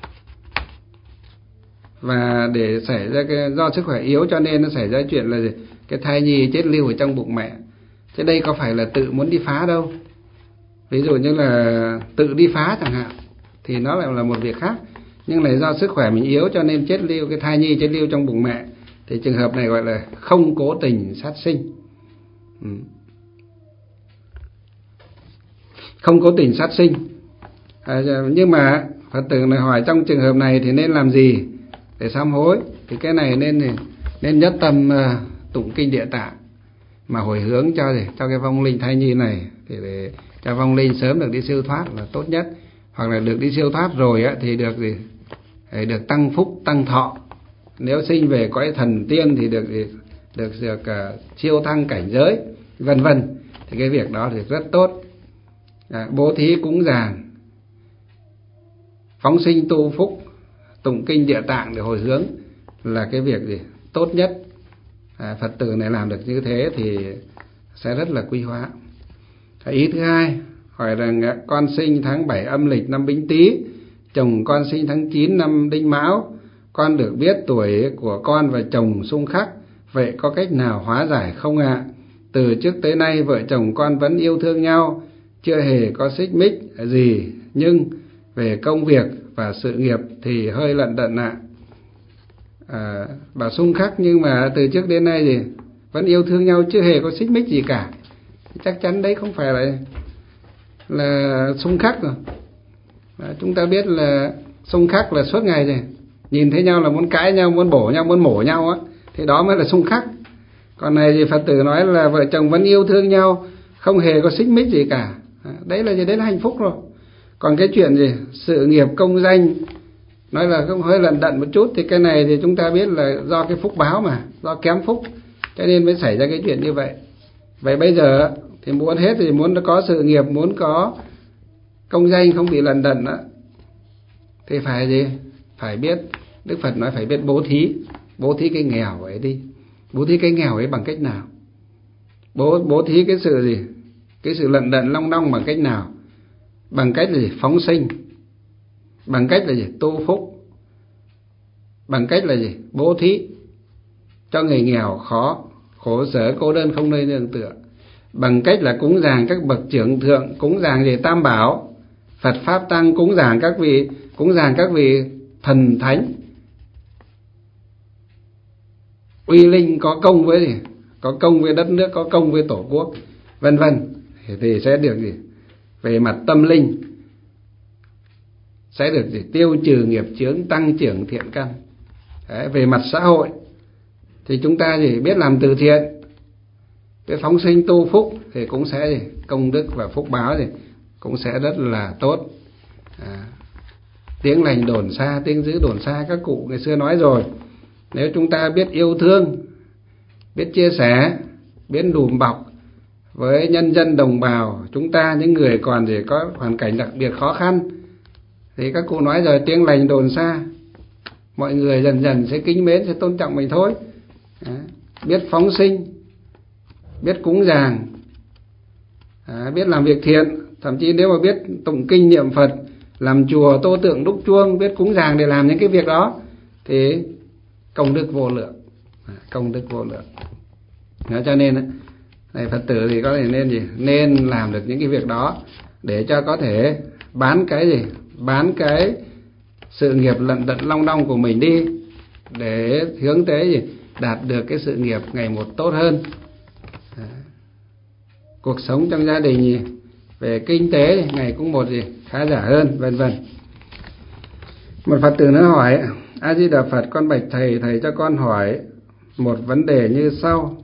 và để xảy ra cái do sức khỏe yếu cho nên nó xảy ra chuyện là gì? Cái thai nhi chết lưu ở trong bụng mẹ. Thế đây có phải là tự muốn đi phá đâu. Ví dụ như là tự đi phá chẳng hạn thì nó lại là một việc khác, nhưng là do sức khỏe mình yếu cho nên chết lưu, cái thai nhi chết lưu trong bụng mẹ, thì trường hợp này gọi là không cố tình sát sinh. ừ. Không cố tình sát sinh. À, nhưng mà Phật tử này hỏi trong trường hợp này thì nên làm gì để sám hối? Thì cái này nên nên nhất tâm uh, tụng kinh Địa Tạng mà hồi hướng cho gì cho cái vong linh thai nhi này, thì để cho vong linh sớm được đi siêu thoát là tốt nhất. Hoặc là được đi siêu thoát rồi á thì được gì để được tăng phúc tăng thọ. Nếu sinh về cõi thần tiên thì được gì được được uh, siêu thăng cảnh giới, vân vân. Thì cái việc đó thì rất tốt. À, bố thí cúng dường, phóng sinh tu phúc, tụng kinh Địa Tạng để hồi hướng là cái việc gì tốt nhất. À, Phật tử này làm được như thế thì sẽ rất là quý hóa. À, ý thứ hai hỏi rằng con sinh tháng bảy âm lịch năm Bính Tý, chồng con sinh tháng chín năm Đinh Mão. Con được biết tuổi của con và chồng xung khắc, vậy có cách nào hóa giải không ạ? À? Từ trước tới nay vợ chồng con vẫn yêu thương nhau, chưa hề có xích mích gì, nhưng về công việc và sự nghiệp thì hơi lận đận ạ. À, bà xung khắc nhưng mà từ trước đến nay thì vẫn yêu thương nhau, chưa hề có xích mích gì cả, chắc chắn đấy không phải là là xung khắc rồi. À, chúng ta biết là xung khắc là suốt ngày rồi nhìn thấy nhau là muốn cãi nhau, muốn bổ nhau, muốn mổ nhau á, thì đó mới là xung khắc. Còn này thì Phật tử nói là vợ chồng vẫn yêu thương nhau, không hề có xích mích gì cả, à, đấy là gì? Đấy là hạnh phúc rồi. Còn cái chuyện gì sự nghiệp công danh nói là không hơi lận đận một chút thì cái này thì chúng ta biết là do cái phúc báo mà, do kém phúc cho nên mới xảy ra cái chuyện như vậy. Vậy bây giờ thì muốn hết thì muốn có sự nghiệp, muốn có công danh không bị lận đận đó, thì phải gì? Phải biết, Đức Phật nói phải biết bố thí. Bố thí cái nghèo ấy đi. Bố thí cái nghèo ấy bằng cách nào? Bố, bố thí cái sự gì? Cái sự lận đận long đong bằng cách nào? Bằng cách là gì? Phóng sinh. Bằng cách là gì? Tu phúc. Bằng cách là gì? Bố thí cho người nghèo khó, khổ sở, cô đơn không nơi nương tựa. Bằng cách là cúng dường các bậc trưởng thượng, cúng dường gì? Tam bảo, Phật pháp tăng, cúng dường các vị, cúng dường các vị thần thánh uy linh có công với gì? Có công với đất nước, có công với tổ quốc, vân vân, thì sẽ được gì? Về mặt tâm linh sẽ được gì? Tiêu trừ nghiệp chướng, tăng trưởng thiện căn. Đấy, về mặt xã hội thì chúng ta gì? Biết làm từ thiện, cái phóng sinh tu phúc thì cũng sẽ gì? Công đức và phúc báo gì? Cũng sẽ rất là tốt. À, tiếng lành đồn xa, tiếng dữ đồn xa, các cụ ngày xưa nói rồi. Nếu chúng ta biết yêu thương, biết chia sẻ, biết đùm bọc với nhân dân đồng bào chúng ta, những người còn gì có hoàn cảnh đặc biệt khó khăn, thì các cụ nói rồi, tiếng lành đồn xa, mọi người dần dần sẽ kính mến, sẽ tôn trọng mình thôi. À, biết phóng sinh, biết cúng dường, à, biết làm việc thiện, thậm chí nếu mà biết tụng kinh niệm Phật, làm chùa tô tượng đúc chuông, biết cúng dường để làm những cái việc đó thì công đức vô lượng, à, công đức vô lượng. Đó, cho nên này, Phật tử thì có thể nên gì? Nên làm được những cái việc đó để cho có thể bán cái gì? Bán cái sự nghiệp lận đận long đong của mình đi, để hướng tới gì? Đạt được cái sự nghiệp ngày một tốt hơn. À, cuộc sống trong gia đình gì? Về kinh tế ngày cũng một gì? Khá giả hơn, vân vân. Một Phật tử nữa hỏi: A Di Đà Phật, con bạch thầy, thầy cho con hỏi một vấn đề như sau.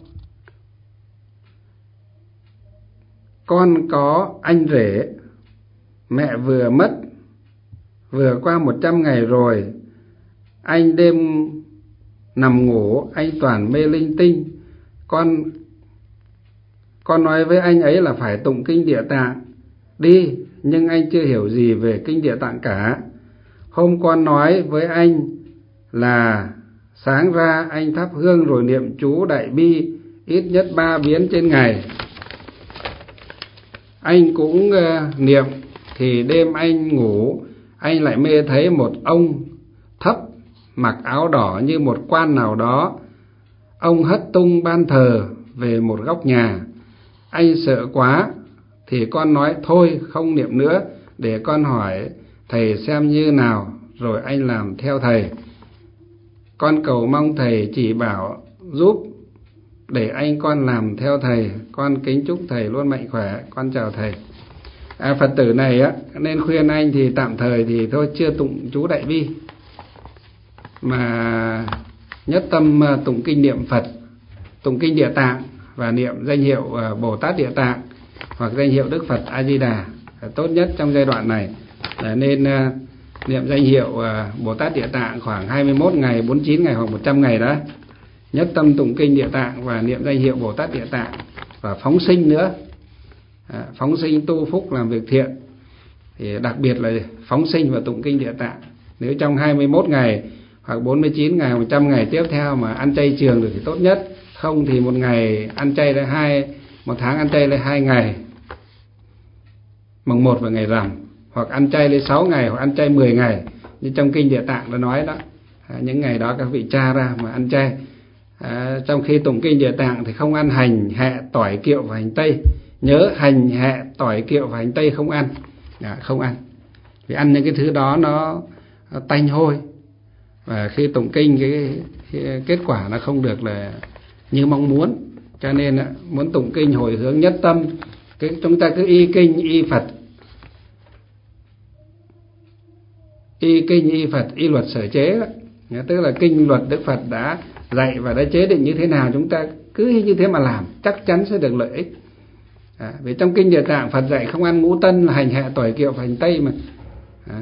Con có anh rể, mẹ vừa mất vừa qua một trăm ngày rồi, anh đêm nằm ngủ anh toàn mê linh tinh. Con con nói với anh ấy là phải tụng kinh Địa Tạng đi, nhưng anh chưa hiểu gì về kinh Địa Tạng cả. Hôm con nói với anh là sáng ra anh thắp hương rồi niệm chú Đại Bi ít nhất ba biến trên ngày. Anh cũng uh, niệm, thì đêm anh ngủ anh lại mê thấy một ông thấp mặc áo đỏ như một quan nào đó. Ông hất tung ban thờ về một góc nhà. Anh sợ quá thì con nói thôi không niệm nữa, để con hỏi thầy xem như nào, rồi anh làm theo thầy. Con cầu mong thầy chỉ bảo giúp để anh con làm theo thầy. Con kính chúc thầy luôn mạnh khỏe. Con chào thầy. À, Phật tử này á nên khuyên anh thì tạm thời thì thôi chưa tụng chú Đại Bi, mà nhất tâm tụng kinh niệm Phật, tụng kinh Địa Tạng và niệm danh hiệu Bồ Tát Địa Tạng hoặc danh hiệu Đức Phật A Di Đà tốt nhất trong giai đoạn này. Là nên niệm danh hiệu Bồ Tát Địa Tạng khoảng hai mươi mốt ngày, bốn mươi chín ngày hoặc một trăm ngày đó. Nhất tâm tụng kinh Địa Tạng và niệm danh hiệu Bồ Tát Địa Tạng, và phóng sinh nữa. À, phóng sinh tu phúc làm việc thiện, thì đặc biệt là phóng sinh và tụng kinh Địa Tạng. Nếu trong hai mươi mốt ngày hoặc bốn mươi chín ngày, một trăm ngày tiếp theo mà ăn chay trường được thì tốt nhất. Không thì một ngày ăn chay là hai, một tháng ăn chay là hai ngày, mùng một và ngày rằm, hoặc ăn chay lên sáu ngày hoặc ăn chay mười ngày như trong kinh Địa Tạng đã nói đó. À, những ngày đó các vị tra ra mà ăn chay. À, trong khi tụng kinh Địa Tạng thì không ăn hành, hẹ, tỏi, kiệu và hành tây. Nhớ hành, hẹ, tỏi, kiệu và hành tây không ăn. À, không ăn. Vì ăn những cái thứ đó nó, nó tanh hôi, và khi tụng kinh cái, cái kết quả nó không được là như mong muốn. Cho nên muốn tụng kinh hồi hướng nhất tâm, cái chúng ta cứ y kinh y Phật, y kinh y Phật, y luật sở chế đó. Tức là kinh luật Đức Phật đã dạy và đã chế định như thế nào, chúng ta cứ như thế mà làm, chắc chắn sẽ được lợi ích. À, vì trong kinh Địa Tạng Phật dạy không ăn ngũ tân là hành, hẹ, tỏi, kiệu và hành tây mà. À,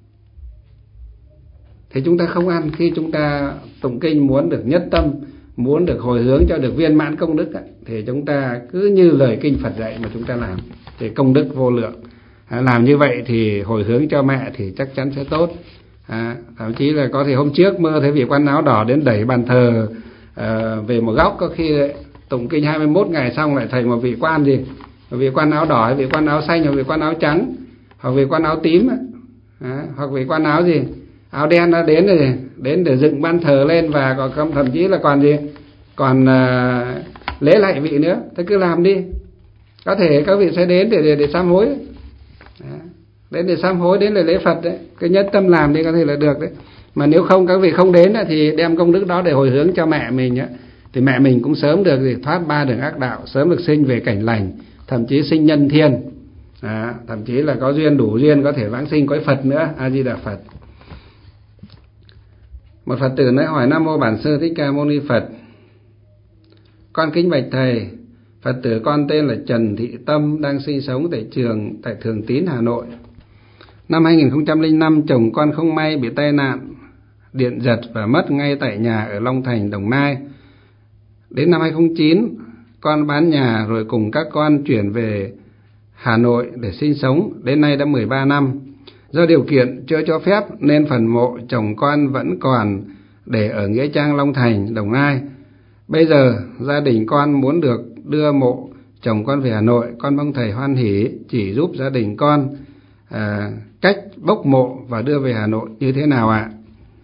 thì chúng ta không ăn. Khi chúng ta tụng kinh muốn được nhất tâm, muốn được hồi hướng cho được viên mãn công đức, thì chúng ta cứ như lời kinh Phật dạy mà chúng ta làm, thì công đức vô lượng. À, làm như vậy thì hồi hướng cho mẹ thì chắc chắn sẽ tốt. À, thậm chí là có thể hôm trước mơ thấy vị quan áo đỏ đến đẩy bàn thờ à, về một góc. Có khi tụng kinh hai mươi mốt ngày xong lại thành một vị quan gì, một vị quan áo đỏ, vị quan áo xanh, hoặc vị quan áo trắng, hoặc vị quan áo tím, à, hoặc vị quan áo gì, áo đen nó đến rồi, đến để dựng ban thờ lên, và còn thậm chí là còn gì, còn à, lễ lạy vị nữa. Thế cứ làm đi. Có thể các vị sẽ đến để để, để sám hối. À, đến để sám hối, đến để lễ Phật đấy. Cái nhất tâm làm đi có thể là được đấy. Mà nếu không, các vị không đến thì đem công đức đó để hồi hướng cho mẹ mình á, thì mẹ mình cũng sớm được thì thoát ba đường ác đạo, sớm được sinh về cảnh lành, thậm chí sinh nhân thiên. À, thậm chí là có duyên, đủ duyên có thể vãng sinh cõi Phật nữa. A Di Đà Phật. Một Phật tử nói hỏi: Nam mô Bản Sư Thích Ca Mâu Ni Phật. Con kính bạch thầy, Phật tử con tên là Trần Thị Tâm, đang sinh sống tại trường tại Thường Tín, Hà Nội. Năm hai nghìn không trăm lẻ năm, chồng con không may bị tai nạn điện giật và mất ngay tại nhà ở Long Thành, Đồng Nai. Đến năm hai nghìn không trăm lẻ chín, con bán nhà rồi cùng các con chuyển về Hà Nội để sinh sống. Đến nay đã mười ba năm. Do điều kiện chưa cho phép nên phần mộ chồng con vẫn còn để ở nghĩa trang Long Thành, Đồng Nai. Bây giờ gia đình con muốn được đưa mộ chồng con về Hà Nội. Con mong thầy hoan hỷ chỉ giúp gia đình con à, cách bốc mộ và đưa về Hà Nội như thế nào ạ?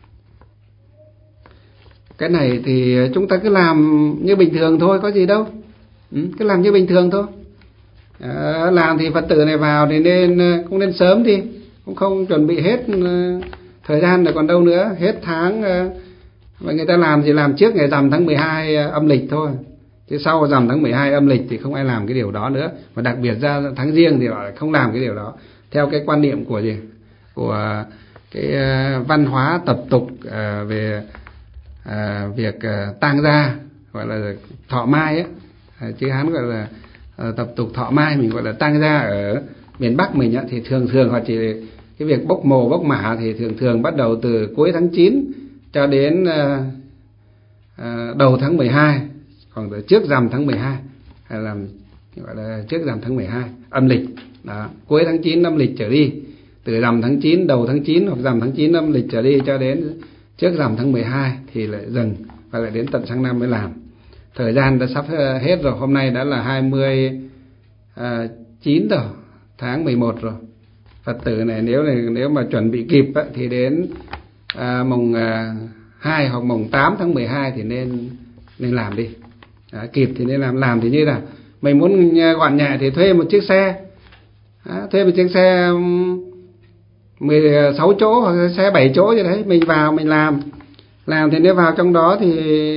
Cái này thì chúng ta cứ làm như bình thường thôi, có gì đâu. Ừ, cứ làm như bình thường thôi. À, làm thì Phật tử này vào thì nên cũng nên sớm đi, cũng không chuẩn bị hết thời gian rồi còn đâu nữa. Hết tháng mà người ta làm thì làm trước ngày rằm tháng mười hai âm lịch thôi, chứ sau rằm tháng mười hai âm lịch thì không ai làm cái điều đó nữa. Và đặc biệt ra tháng riêng thì họ không làm cái điều đó, theo cái quan niệm của gì, của cái văn hóa tập tục về việc tang gia, gọi là thọ mai á, chứ Hán gọi là tập tục thọ mai, mình gọi là tang gia. Ở miền Bắc mình á, thì thường thường họ chỉ cái việc bốc mồ bốc mả thì thường thường bắt đầu từ cuối tháng chín cho đến uh, uh, đầu tháng mười hai, khoảng từ trước rằm tháng mười hai, hay là gọi là trước rằm tháng mười hai âm lịch. Đó, cuối tháng chín âm lịch trở đi, từ rằm tháng chín, đầu tháng chín hoặc rằm tháng chín âm lịch trở đi cho đến trước rằm tháng mười hai thì lại dừng, và lại đến tận sang năm mới làm. Thời gian đã sắp hết rồi, hôm nay đã là hai mươi chín rồi, tháng mười một rồi. Phật tử này nếu này nếu mà chuẩn bị kịp á, thì đến à, mùng à, hai hoặc mùng tám tháng mười hai thì nên nên làm đi. À, kịp thì nên làm. Làm thì như là mình muốn gọn nhẹ thì thuê một chiếc xe, à, thuê một chiếc xe mười sáu chỗ hoặc xe bảy chỗ gì đấy, mình vào mình làm. Làm thì nếu vào trong đó thì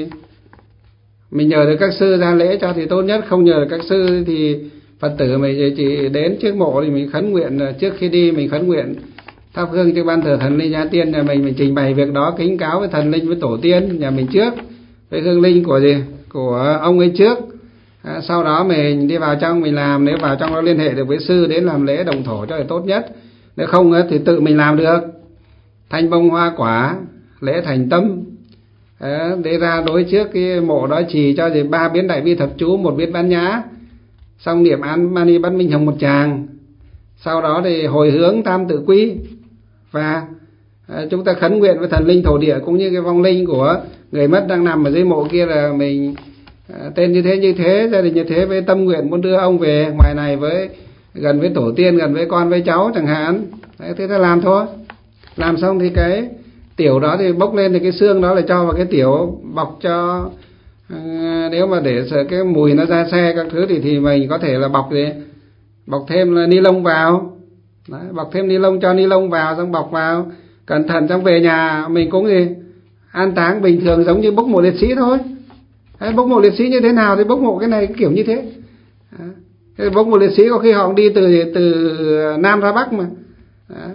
mình nhờ được các sư ra lễ cho thì tốt nhất, không nhờ được các sư thì Phật tử mình chỉ đến trước mộ thì mình khấn nguyện, trước khi đi mình khấn nguyện thắp hương cho ban thờ thần linh gia tiên nhà mình, mình trình bày việc đó, kính cáo với thần linh với tổ tiên nhà mình trước, với hương linh của gì của ông ấy trước. À, sau đó mình đi vào trong mình làm, nếu vào trong đó liên hệ được với sư đến làm lễ động thổ cho là tốt nhất. Nếu không thì tự mình làm được, thanh bông hoa quả, lễ thành tâm. À, để ra đối trước cái mộ đó trì cho gì ba biến đại bi thập chú, một biến bát nhã, xong niệm an mani bát minh hồng một tràng. Sau đó thì hồi hướng tam tự quy, và à, chúng ta khấn nguyện với thần linh thổ địa cũng như cái vong linh của người mất đang nằm ở dưới mộ kia là mình à, tên như thế như thế, gia đình như thế, với tâm nguyện muốn đưa ông về ngoài này với gần với tổ tiên, gần với con với cháu chẳng hạn. Đấy, thế ta làm thôi. Làm xong thì cái tiểu đó thì bốc lên thì cái xương đó là cho vào cái tiểu bọc cho. À, nếu mà để sợ cái mùi nó ra xe các thứ thì thì mình có thể là bọc gì bọc thêm là ni lông vào. Đấy, bọc thêm ni lông, cho ni lông vào xong bọc vào cẩn thận, xong về nhà mình cũng gì an táng bình thường giống như bốc mộ liệt sĩ thôi. Đấy, bốc mộ liệt sĩ như thế nào thì bốc mộ cái này cái kiểu như thế. Đấy, bốc mộ liệt sĩ có khi họ cũng đi từ từ Nam ra Bắc mà. Đấy,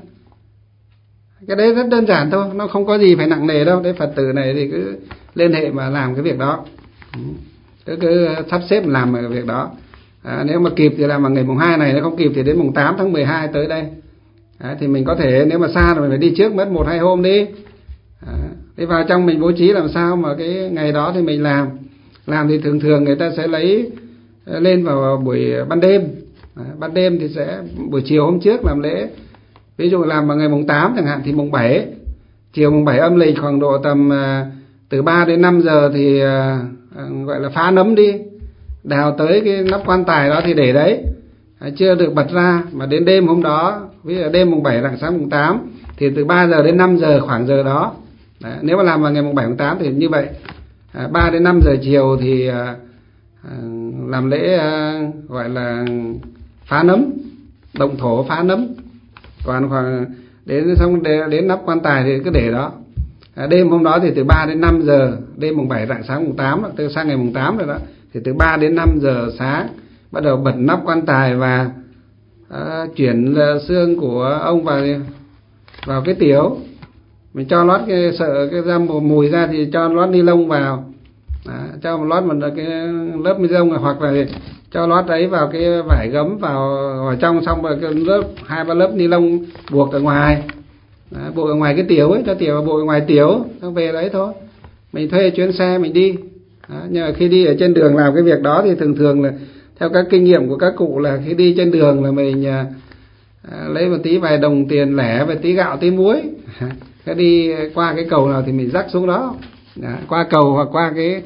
cái đấy rất đơn giản thôi, nó không có gì phải nặng nề đâu. Đấy, Phật tử này thì cứ liên hệ mà làm cái việc đó, cứ, cứ sắp xếp làm cái việc đó. À, nếu mà kịp thì làm vào ngày mùng hai này, nếu không kịp thì đến mùng tám tháng mười hai tới đây. À, thì mình có thể, nếu mà xa rồi mình phải đi trước mất một hai hôm đi. À, đi vào trong mình bố trí làm sao mà cái ngày đó thì mình làm. Làm thì thường thường người ta sẽ lấy lên vào buổi ban đêm. À, ban đêm thì sẽ buổi chiều hôm trước làm lễ. Ví dụ làm vào ngày mùng tám chẳng hạn thì mùng bảy, chiều mùng bảy âm lịch khoảng độ tầm à, từ ba đến năm giờ thì à, gọi là phá nấm đi. Đào tới cái nắp quan tài đó thì để đấy, à, chưa được bật ra. Mà đến đêm hôm đó, ví dụ đêm mùng bảy rạng sáng mùng tám thì từ ba giờ đến năm giờ khoảng giờ đó. Đấy, nếu mà làm vào ngày mùng bảy mùng tám thì như vậy, à, ba đến năm giờ chiều thì à, à, làm lễ à, gọi là phá nấm, động thổ phá nấm. Còn khoảng đến xong đến nắp quan tài thì cứ để đó. À, đêm hôm đó thì từ ba đến năm giờ, đêm mùng bảy rạng sáng mùng tám, từ sang ngày mùng tám rồi đó, thì từ ba đến năm giờ sáng bắt đầu bật nắp quan tài và à, chuyển xương của ông vào vào cái tiểu. Mình cho lót cái sợ cái ra mùi ra thì cho lót ni lông vào. À, cho một lót một cái lớp ni lông, hoặc là cho lót ấy vào cái vải gấm vào ở trong, xong rồi cái lớp hai ba lớp ni lông buộc ở ngoài. À, buộc ở ngoài cái tiểu ấy, cho tiểu buộc ở ngoài tiểu, xong về đấy thôi. Mình thuê chuyến xe mình đi. Đó, nhưng mà khi đi ở trên đường làm cái việc đó thì thường thường là theo các kinh nghiệm của các cụ là khi đi trên đường là mình à, à, lấy một tí vài đồng tiền lẻ và tí gạo tí muối. Cái đi qua cái cầu nào thì mình rắc xuống đó. Đó, qua cầu hoặc qua cái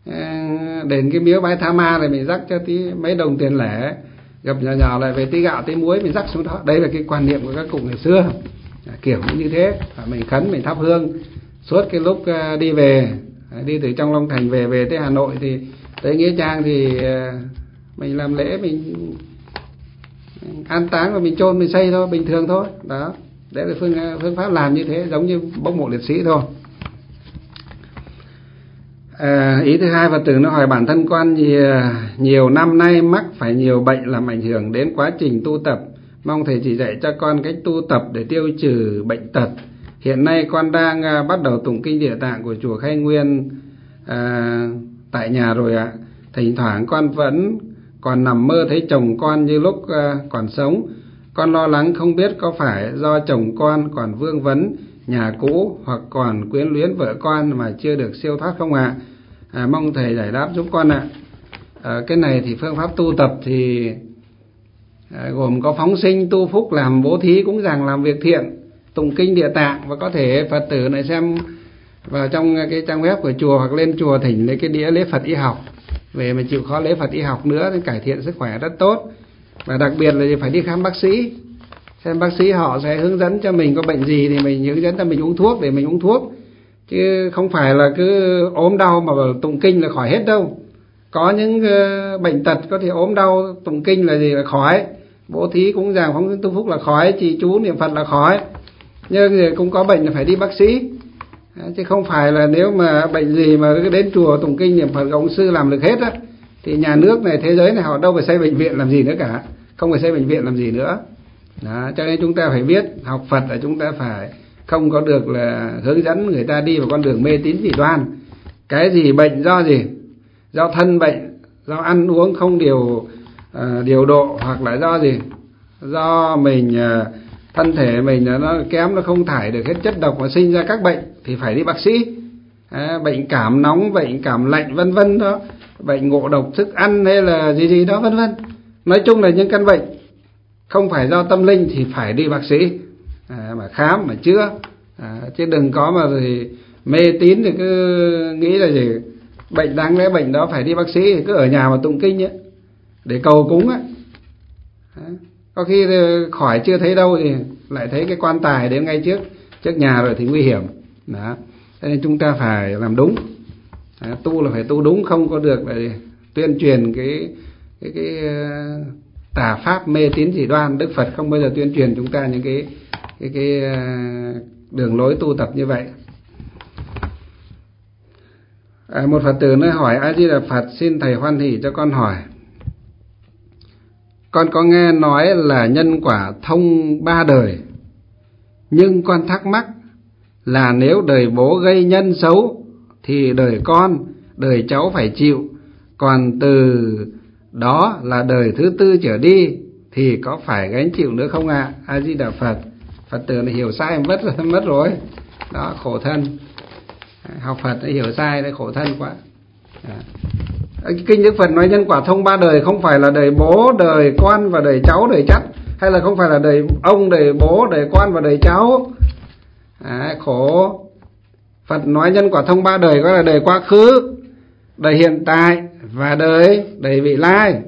à, đền cái miếu Bái Tha Ma này mình rắc cho tí mấy đồng tiền lẻ, gặp nhỏ nhỏ lại về tí gạo tí muối mình rắc xuống đó. Đây là cái quan niệm của các cụ ngày xưa. À, kiểu như thế, và mình khấn mình thắp hương suốt cái lúc à, đi về. Đi từ trong Long Thành về về tới Hà Nội thì tới Nghĩa Trang thì mình làm lễ, mình an táng và mình chôn mình xây thôi, bình thường thôi. Đó, đấy là phương phương pháp làm như thế, giống như bốc mộ liệt sĩ thôi. À, ý thứ hai, Phật tử nó hỏi bản thân con nhiều, nhiều năm nay mắc phải nhiều bệnh làm ảnh hưởng đến quá trình tu tập, mong thầy chỉ dạy cho con cách tu tập để tiêu trừ bệnh tật. Hiện nay con đang à, bắt đầu tụng kinh Địa Tạng của chùa Khai Nguyên à, tại nhà rồi ạ. À. Thỉnh thoảng con vẫn còn nằm mơ thấy chồng con như lúc à, còn sống. Con lo lắng không biết có phải do chồng con còn vương vấn nhà cũ hoặc còn quyến luyến vợ con mà chưa được siêu thoát không ạ? À? À, mong thầy giải đáp giúp con ạ. À, cái này thì phương pháp tu tập thì à, gồm có phóng sinh, tu phúc, làm bố thí, cúng dường, làm việc thiện, tụng kinh Địa Tạng. Và có thể Phật tử này xem vào trong cái trang web của chùa hoặc lên chùa thỉnh lấy cái đĩa lễ Phật y học về mà chịu khó lễ Phật y học nữa thì cải thiện sức khỏe rất tốt. Và đặc biệt là phải đi khám bác sĩ, xem bác sĩ họ sẽ hướng dẫn cho mình có bệnh gì thì mình hướng dẫn cho mình uống thuốc để mình uống thuốc, chứ không phải là cứ ốm đau mà tụng kinh là khỏi hết đâu. Có những bệnh tật có thể ốm đau tụng kinh là gì là khỏi, bố thí cúng dường phóng sinh tu phúc là khỏi, trì chú niệm Phật là khỏi. Nhưng cũng có bệnh là phải đi bác sĩ, chứ không phải là nếu mà bệnh gì mà cứ đến chùa tụng kinh niệm Phật ông sư làm được hết á, thì nhà nước này, thế giới này họ đâu phải xây bệnh viện làm gì nữa cả, không phải xây bệnh viện làm gì nữa. Đó, cho nên chúng ta phải biết học Phật là chúng ta phải không có được là hướng dẫn người ta đi vào con đường mê tín dị đoan. Cái gì bệnh do gì? Do thân bệnh, do ăn uống không điều uh, điều độ, hoặc là do gì? Do mình uh, thân thể mình nó kém, nó không thải được hết chất độc mà sinh ra các bệnh thì phải đi bác sĩ. À, bệnh cảm nóng, bệnh cảm lạnh vân vân đó, bệnh ngộ độc thức ăn hay là gì gì đó vân vân. Nói chung là những căn bệnh không phải do tâm linh thì phải đi bác sĩ à, mà khám mà chữa. À, chứ đừng có mà thì mê tín thì cứ nghĩ là gì bệnh đáng lẽ bệnh đó phải đi bác sĩ, thì cứ ở nhà mà tụng kinh ấy, để cầu cúng ấy. À, có khi khỏi chưa thấy đâu thì lại thấy cái quan tài đến ngay trước trước nhà rồi thì nguy hiểm. Đó, cho nên chúng ta phải làm đúng. À, tu là phải tu đúng, không có được là tuyên truyền cái cái cái tà pháp mê tín dị đoan. Đức Phật không bao giờ tuyên truyền chúng ta những cái cái cái đường lối tu tập như vậy. À, một Phật tử nói hỏi: A Di Đà Phật, xin thầy hoan hỷ cho con hỏi. Con có nghe nói là nhân quả thông ba đời, nhưng con thắc mắc là nếu đời bố gây nhân xấu thì đời con, đời cháu phải chịu, còn từ đó là đời thứ tư trở đi thì có phải gánh chịu nữa không ạ? À? A Di Đà Phật. Phật tử này hiểu sai mất rồi, mất rồi. Đó, khổ thân. Học Phật hiểu sai đấy, khổ thân quá. À. Kinh Đức Phật nói nhân quả thông ba đời không phải là đời bố, đời con và đời cháu, đời chắt, hay là không phải là đời ông, đời bố, đời con và đời cháu. À, khổ. Phật nói nhân quả thông ba đời có là đời quá khứ, đời hiện tại và đời đời vị lai.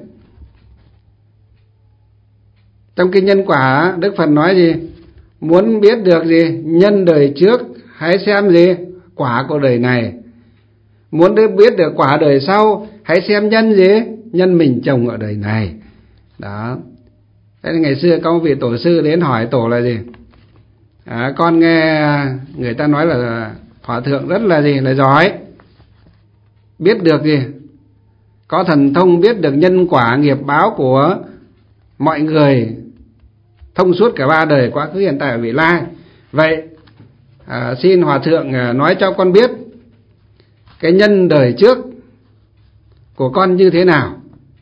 Trong kinh nhân quả Đức Phật nói gì? Muốn biết được gì? Nhân đời trước hãy xem gì? Quả của đời này. Muốn biết được quả đời sau hãy xem nhân gì? Nhân mình trồng ở đời này. Đó. Thế ngày xưa có một vị tổ sư đến hỏi tổ là gì? À, con nghe người ta nói là hòa thượng rất là gì? Là giỏi. Biết được gì? Có thần thông biết được nhân quả nghiệp báo của mọi người, thông suốt cả ba đời quá khứ hiện tại và vị lai. Vậy à, xin hòa thượng à, nói cho con biết cái nhân đời trước của con như thế nào.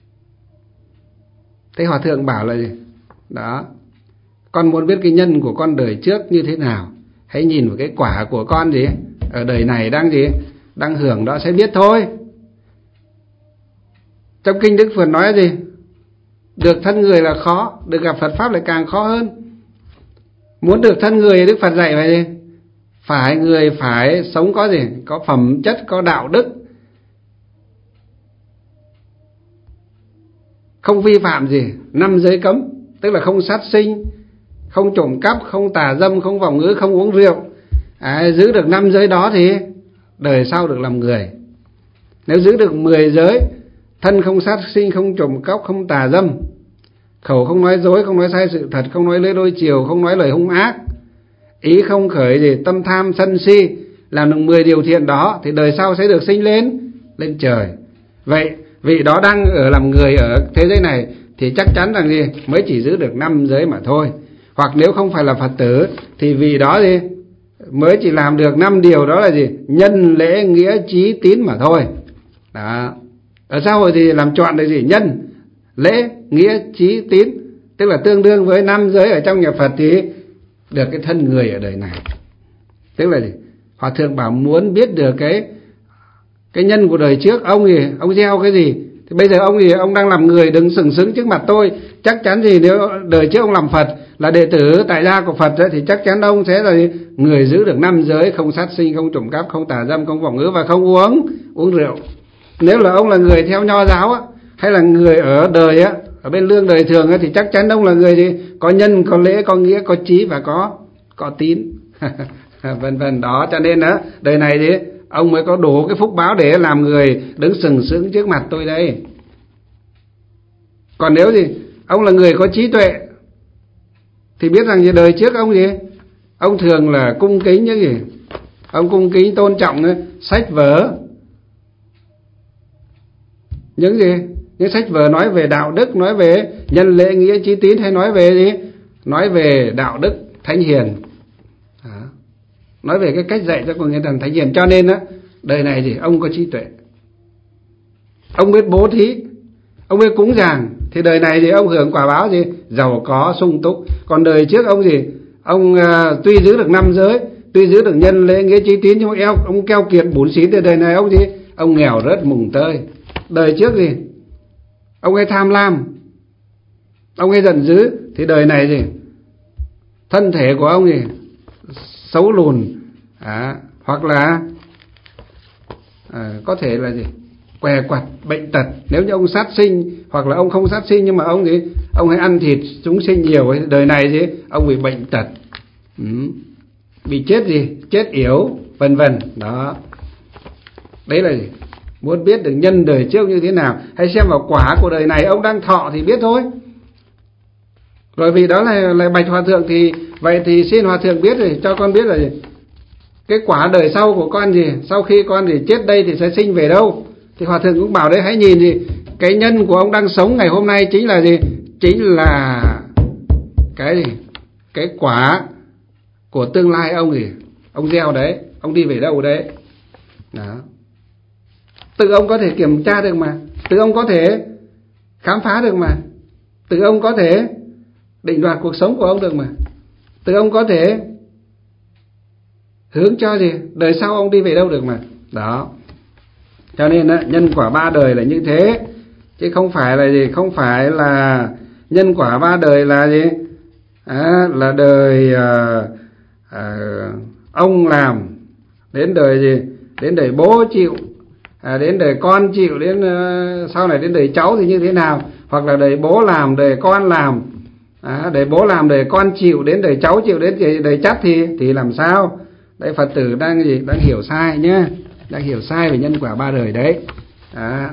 Thế hòa thượng bảo là gì? Đó, con muốn biết cái nhân của con đời trước như thế nào, hãy nhìn vào cái quả của con gì ở đời này đang gì đang hưởng đó sẽ biết thôi. Trong kinh Đức Phật nói gì? Được thân người là khó, được gặp Phật Pháp lại càng khó hơn. Muốn được thân người Đức Phật dạy phải gì? Phải người phải sống có gì? Có phẩm chất, có đạo đức, không vi phạm gì năm giới cấm, tức là không sát sinh, không trộm cắp, không tà dâm, không vọng ngữ, không uống rượu. À, giữ được năm giới đó thì đời sau được làm người. Nếu giữ được mười giới, thân không sát sinh, không trộm cắp, không tà dâm, khẩu không nói dối, không nói sai sự thật, không nói lưỡi đôi chiều, không nói lời hung ác, ý không khởi gì tâm tham sân si, làm được mười điều thiện đó thì đời sau sẽ được sinh lên lên trời. Vậy vị đó đang ở làm người ở thế giới này thì chắc chắn rằng gì mới chỉ giữ được năm giới mà thôi. Hoặc nếu không phải là Phật tử thì vị đó gì mới chỉ làm được năm điều, đó là gì? Nhân, lễ, nghĩa, trí, tín mà thôi. Đó. Ở xã hội thì làm chọn được gì? Nhân, lễ, nghĩa, trí, tín. tức là tương đương với năm giới ở trong nhà Phật thì được cái thân người ở đời này. Tức là gì? Hòa thượng bảo muốn biết được cái cái nhân của đời trước, ông gì ông gieo cái gì, thì bây giờ ông gì ông đang làm người đứng sừng sững trước mặt tôi, chắc chắn gì nếu đời trước ông làm Phật là đệ tử tại gia của Phật ấy, thì chắc chắn ông sẽ là người giữ được năm giới, không sát sinh, không trộm cắp, không tà dâm, không vọng ngữ và không uống uống rượu. Nếu là ông là người theo Nho giáo á, hay là người ở đời á, ở bên lương đời thường á, thì chắc chắn ông là người gì có nhân, có lễ, có nghĩa, có trí và có có tín. Vân vân đó, cho nên đó đời này thì ông mới có đủ cái phúc báo để làm người đứng sừng sững trước mặt tôi đây. Còn nếu gì ông là người có trí tuệ thì biết rằng gì đời trước ông gì ông thường là cung kính những gì ông cung kính tôn trọng ấy, sách vở, những gì những sách vở nói về đạo đức, nói về nhân lễ nghĩa trí tín, hay nói về gì nói về đạo đức thánh hiền, đó. Nói về cái cách dạy cho con người thần thánh hiền. Cho nên á đời này gì ông có trí tuệ, ông biết bố thí, ông biết cúng dường, thì đời này thì ông hưởng quả báo gì giàu có sung túc. Còn đời trước ông gì ông uh, tuy giữ được năm giới, tuy giữ được nhân lễ nghĩa trí tín, nhưng mà ông keo kiệt bủn xỉn, thì đời này ông gì ông nghèo rớt mùng tơi. Đời trước gì ông ấy tham lam, ông ấy giận dữ, thì đời này gì thân thể của ông gì xấu lùn, à, hoặc là à, có thể là gì què quặt, bệnh tật. Nếu như ông sát sinh, hoặc là ông không sát sinh nhưng mà ông gì ông hay ăn thịt chúng sinh nhiều ấy, đời này gì ông bị bệnh tật, ừ. bị chết gì chết yểu, vân vân đó. Đấy là gì muốn biết được nhân đời trước như thế nào, hãy xem vào quả của đời này ông đang thọ thì biết thôi. Rồi vì đó là, là bạch hòa thượng, thì vậy thì xin hòa thượng biết rồi cho con biết là gì cái quả đời sau của con gì, sau khi con gì chết đây thì sẽ sinh về đâu. Thì hòa thượng cũng bảo đấy, hãy nhìn gì cái nhân của ông đang sống ngày hôm nay chính là gì chính là cái gì cái quả của tương lai ông gì ông gieo đấy, ông đi về đâu đấy đó. Tự ông có thể kiểm tra được mà, tự ông có thể khám phá được mà, tự ông có thể định đoạt cuộc sống của ông được mà, tự ông có thể hướng cho gì đời sau ông đi về đâu được mà đó. Cho nên đó, nhân quả ba đời là như thế, chứ không phải là gì không phải là nhân quả ba đời là gì à, là đời à, à, ông làm, đến đời gì đến đời bố chịu, à, đến đời con chịu, đến uh, sau này đến đời cháu thì như thế nào, hoặc là đời bố làm đời con làm, à, đời bố làm đời con chịu, đến đời cháu chịu, đến đời chắt thì thì làm sao. Đây Phật tử đang gì đang hiểu sai nhá, đang hiểu sai về nhân quả ba đời đấy. À.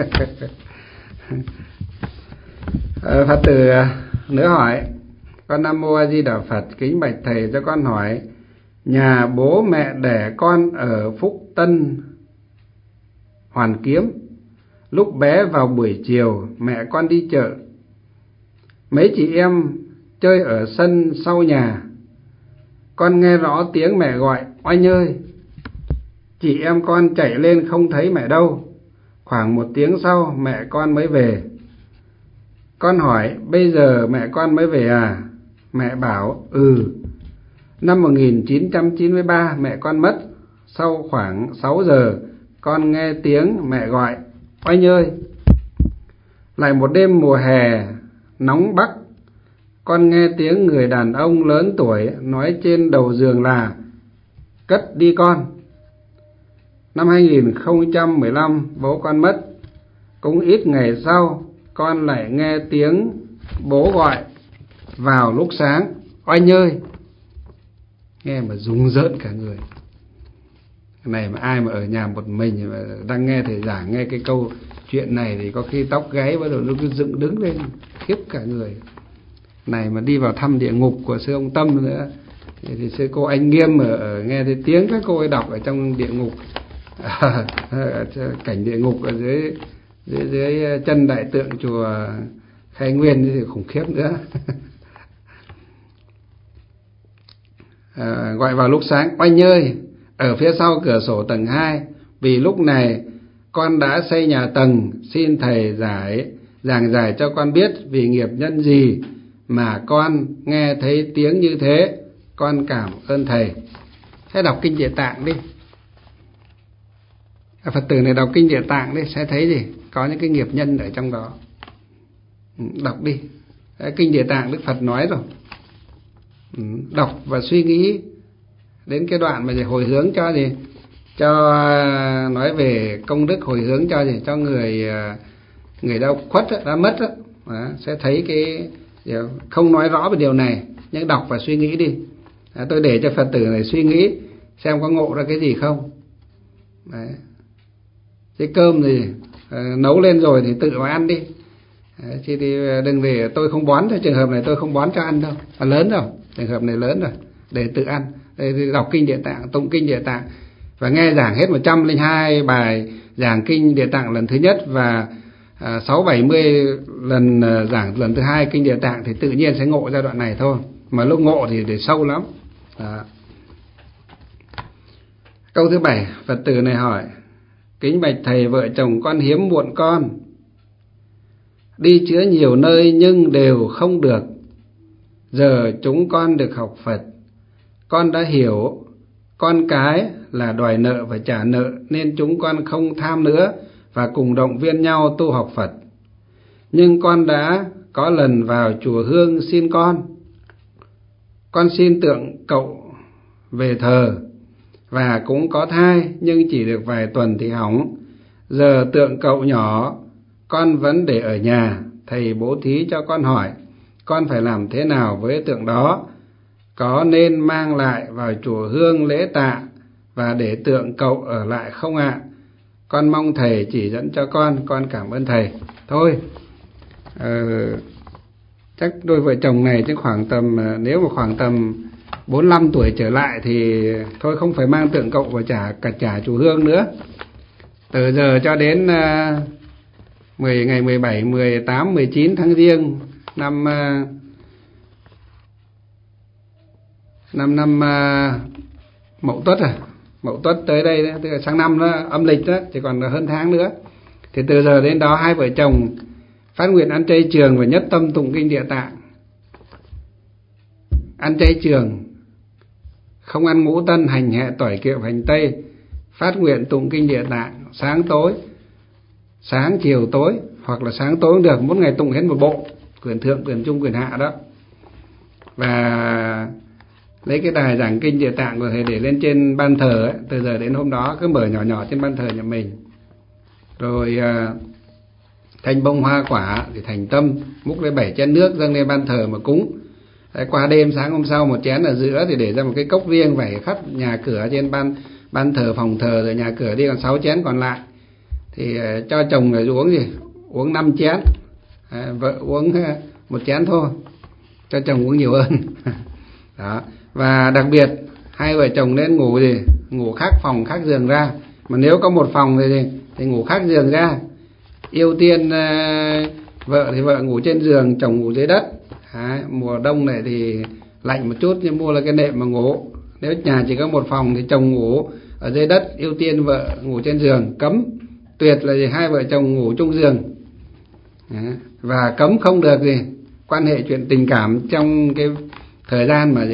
Phật tử nữa hỏi: con Nam Mô A Di Đà Phật, kính bạch thầy cho con hỏi, nhà bố mẹ đẻ con ở Phúc Tân, Hoàn Kiếm. Lúc bé vào buổi chiều mẹ con đi chợ, mấy chị em chơi ở sân sau nhà, con nghe rõ tiếng mẹ gọi oanh ơi. Chị em con chạy lên không thấy mẹ đâu. Khoảng một tiếng sau mẹ con mới về. Con hỏi bây giờ mẹ con mới về à? Mẹ bảo ừ. Năm một nghìn chín trăm chín mươi ba mẹ con mất. Sau khoảng sáu giờ con nghe tiếng mẹ gọi oanh ơi. Lại một đêm mùa hè nóng bắc, con nghe tiếng người đàn ông lớn tuổi nói trên đầu giường là cất đi con. Năm hai nghìn không trăm mười lăm bố con mất. Cũng ít ngày sau con lại nghe tiếng bố gọi vào lúc sáng oanh ơi. Nghe mà rùng rợn cả người. Cái này mà ai mà ở nhà một mình mà đang nghe thầy giảng nghe cái câu chuyện này thì có khi tóc gáy bắt đầu nó cứ dựng đứng lên khiếp cả người. Này mà đi vào thăm địa ngục của sư ông Tâm nữa thì, thì sư cô Anh Nghiêm ở, ở nghe thấy tiếng các cô ấy đọc ở trong địa ngục, à, cảnh địa ngục ở dưới dưới dưới chân đại tượng chùa Khai Nguyên thì khủng khiếp nữa. À, gọi vào lúc sáng oanh ơi. Ở phía sau cửa sổ tầng hai, vì lúc này con đã xây nhà tầng, xin thầy giải giảng giải cho con biết vì nghiệp nhân gì mà con nghe thấy tiếng như thế, con cảm ơn thầy. Hãy đọc kinh Địa Tạng đi. Phật tử này đọc kinh Địa Tạng đi sẽ thấy gì? Có những cái nghiệp nhân ở trong đó. Đọc đi. Kinh Địa Tạng Đức Phật nói rồi. Đọc và suy nghĩ đến cái đoạn mà hồi hướng cho gì? Cho nói về công đức hồi hướng cho gì? Cho người người đã khuất đã mất đó. Đó, sẽ thấy cái không nói rõ về điều này, nhưng đọc và suy nghĩ đi. Đó, tôi để cho Phật tử này suy nghĩ xem có ngộ ra cái gì không. Đấy. Cái cơm thì uh, nấu lên rồi thì tự mà ăn đi. Đấy, chứ thì đừng để tôi không bón, trường hợp này tôi không bón cho ăn đâu, mà lớn rồi, trường hợp này lớn rồi, để tự ăn. Để đọc kinh Địa Tạng, tụng kinh Địa Tạng và nghe giảng hết một trăm lẻ hai bài giảng kinh Địa Tạng lần thứ nhất và sáu bảy mươi lần giảng lần thứ hai kinh Địa Tạng thì tự nhiên sẽ ngộ giai đoạn này thôi, mà lúc ngộ thì để sâu lắm. Đó. Câu thứ bảy, Phật tử này hỏi: kính bạch thầy, vợ chồng con hiếm muộn con, đi chữa nhiều nơi nhưng đều không được. Giờ chúng con được học Phật, con đã hiểu con cái là đòi nợ và trả nợ, nên chúng con không tham nữa và cùng động viên nhau tu học Phật. Nhưng con đã có lần vào chùa Hương xin con, con xin tượng cậu về thờ và cũng có thai, nhưng chỉ được vài tuần thì hỏng. Giờ tượng cậu nhỏ con vẫn để ở nhà, thầy bố thí cho con hỏi con phải làm thế nào với tượng đó, có nên mang lại vào chùa Hương lễ tạ và để tượng cậu ở lại không ạ? Con mong thầy chỉ dẫn cho con, con cảm ơn thầy. Thôi ờ, chắc đôi vợ chồng này chứ khoảng tầm, nếu mà khoảng tầm bốn mươi lăm tuổi trở lại thì thôi không phải mang tượng cậu và trả cả trả chùa Hương nữa. Từ giờ cho đến uh, mười ngày mười bảy, mười tám, mười chín tháng Giêng năm uh, năm năm uh, Mậu Tuất à, Mậu Tuất tới đây đấy, tức là sang năm đó, âm lịch đó, chỉ còn hơn tháng nữa. Thì từ giờ đến đó hai vợ chồng phát nguyện ăn chay trường và nhất tâm tụng kinh Địa Tạng. Ăn chay trường, không ăn ngũ tân, hành hẹ, tỏi, kiệu, hành tây, phát nguyện tụng kinh Địa Tạng sáng tối, sáng chiều tối, hoặc là sáng tối cũng được, mỗi ngày tụng hết một bộ, quyển thượng, quyển trung, quyển hạ đó. Và lấy cái đài giảng kinh Địa Tạng của thầy để lên trên ban thờ ấy, từ giờ đến hôm đó cứ mở nhỏ nhỏ trên ban thờ nhà mình. Rồi uh, thanh bông hoa quả thì thành tâm, múc lấy bảy chén nước dâng lên ban thờ mà cúng. Đấy, qua đêm sáng hôm sau một chén ở giữa thì để ra một cái cốc riêng vẩy khắp nhà cửa trên ban ban thờ, phòng thờ, rồi nhà cửa đi, còn sáu chén còn lại thì uh, cho chồng là uống gì uống năm chén, à, vợ uống uh, một chén thôi, cho chồng uống nhiều hơn. Đó. Và đặc biệt hai vợ chồng nên ngủ gì ngủ khác phòng khác giường ra, mà nếu có một phòng thì gì? Thì ngủ khác giường ra. Ưu tiên uh, vợ thì vợ ngủ trên giường, chồng ngủ dưới đất. À, mùa đông này thì lạnh một chút nhưng mua là cái nệm mà ngủ. Nếu nhà chỉ có một phòng thì chồng ngủ ở dưới đất, ưu tiên vợ ngủ trên giường. Cấm tuyệt là gì? Hai vợ chồng ngủ chung giường. À, và cấm không được gì quan hệ chuyện tình cảm trong cái thời gian mà gì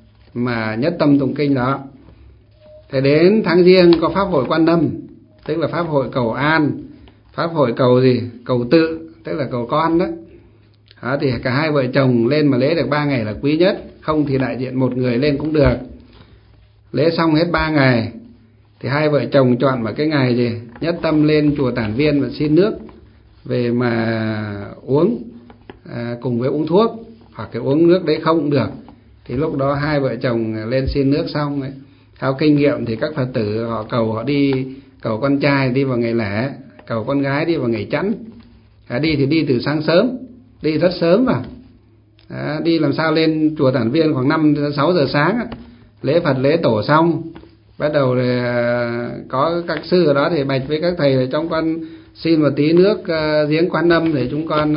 mà nhất tâm tụng kinh đó. Thế đến tháng Giêng có pháp hội Quan Âm, tức là pháp hội cầu an, pháp hội cầu gì cầu tự, tức là cầu con đó. Đó thì cả hai vợ chồng lên mà lễ được ba ngày là quý nhất, không thì đại diện một người lên cũng được. Lễ xong hết ba ngày thì hai vợ chồng chọn một cái ngày gì nhất tâm lên chùa Tản Viên và xin nước về mà uống, à, cùng với uống thuốc, hoặc cái uống nước đấy không cũng được. Thì lúc đó hai vợ chồng lên xin nước xong ấy, theo kinh nghiệm thì các Phật tử họ cầu, họ đi cầu con trai đi vào ngày lẻ, cầu con gái đi vào ngày chẵn. À, đi thì đi từ sáng sớm, đi rất sớm vào. À, đi làm sao lên chùa Tản Viên khoảng năm sáu giờ sáng, lễ Phật lễ tổ xong, bắt đầu thì có các sư ở đó thì bạch với các thầy là trong con xin một tí nước uh, giếng Quan Âm để chúng con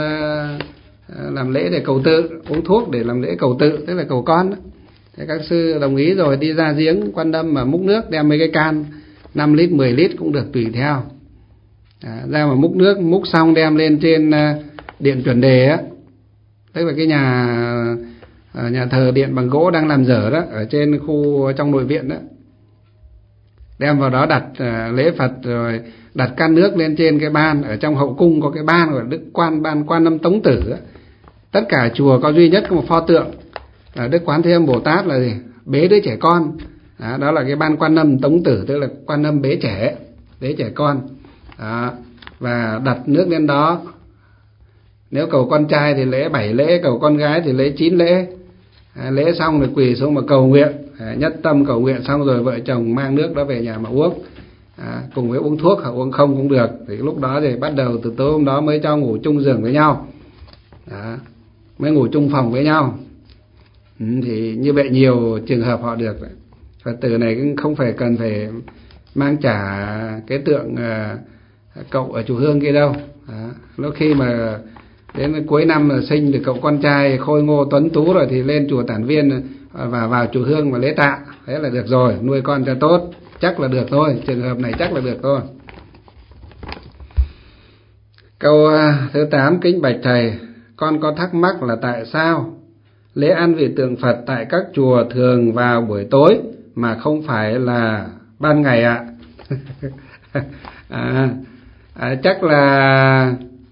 uh, làm lễ để cầu tự, uống thuốc để làm lễ cầu tự, tức là cầu con đó. Thế các sư đồng ý rồi, đi ra giếng Quan Âm mà múc nước, đem mấy cái can năm lít, mười lít cũng được tùy theo. À, ra mà múc nước, múc xong đem lên trên uh, điện chuẩn đề á, tức là cái nhà nhà thờ điện bằng gỗ đang làm dở đó, ở trên khu trong nội viện đó, đem vào đó đặt lễ Phật, rồi đặt can nước lên trên cái ban. Ở trong hậu cung có cái ban gọi là Đức Quan Ban Quan Âm Tống Tử đó. Tất cả chùa có duy nhất có một pho tượng là Đức Quán Thế Âm Bồ Tát là gì? Bế đứa trẻ con. Đó, đó là cái ban Quan Âm Tống Tử, tức là Quan Âm bế trẻ, bế trẻ con. Đó, và đặt nước lên đó. Nếu cầu con trai thì lễ bảy lễ, cầu con gái thì lễ chín lễ. À, lễ xong rồi quỳ xuống mà cầu nguyện, à, nhất tâm cầu nguyện xong rồi vợ chồng mang nước đó về nhà mà uống. À, cùng với uống thuốc hoặc uống không cũng được. Thì lúc đó thì bắt đầu từ tối hôm đó mới cho ngủ chung giường với nhau. Đó, mới ngủ chung phòng với nhau. Ừ, thì như vậy nhiều trường hợp họ được. Phật tử này cũng không phải cần phải mang trả cái tượng à, cậu ở chùa Hương kia đâu. Đó, lúc khi mà đến cuối năm là sinh được cậu con trai khôi ngô tuấn tú rồi thì lên chùa Tản Viên và vào chùa Hương mà lễ tạ, thế là được rồi, nuôi con cho tốt, chắc là được thôi, trường hợp này chắc là được thôi. Câu thứ tám, kính bạch thầy, con có thắc mắc là tại sao lễ an vị tượng Phật tại các chùa thường vào buổi tối mà không phải là ban ngày ạ? à, à, chắc là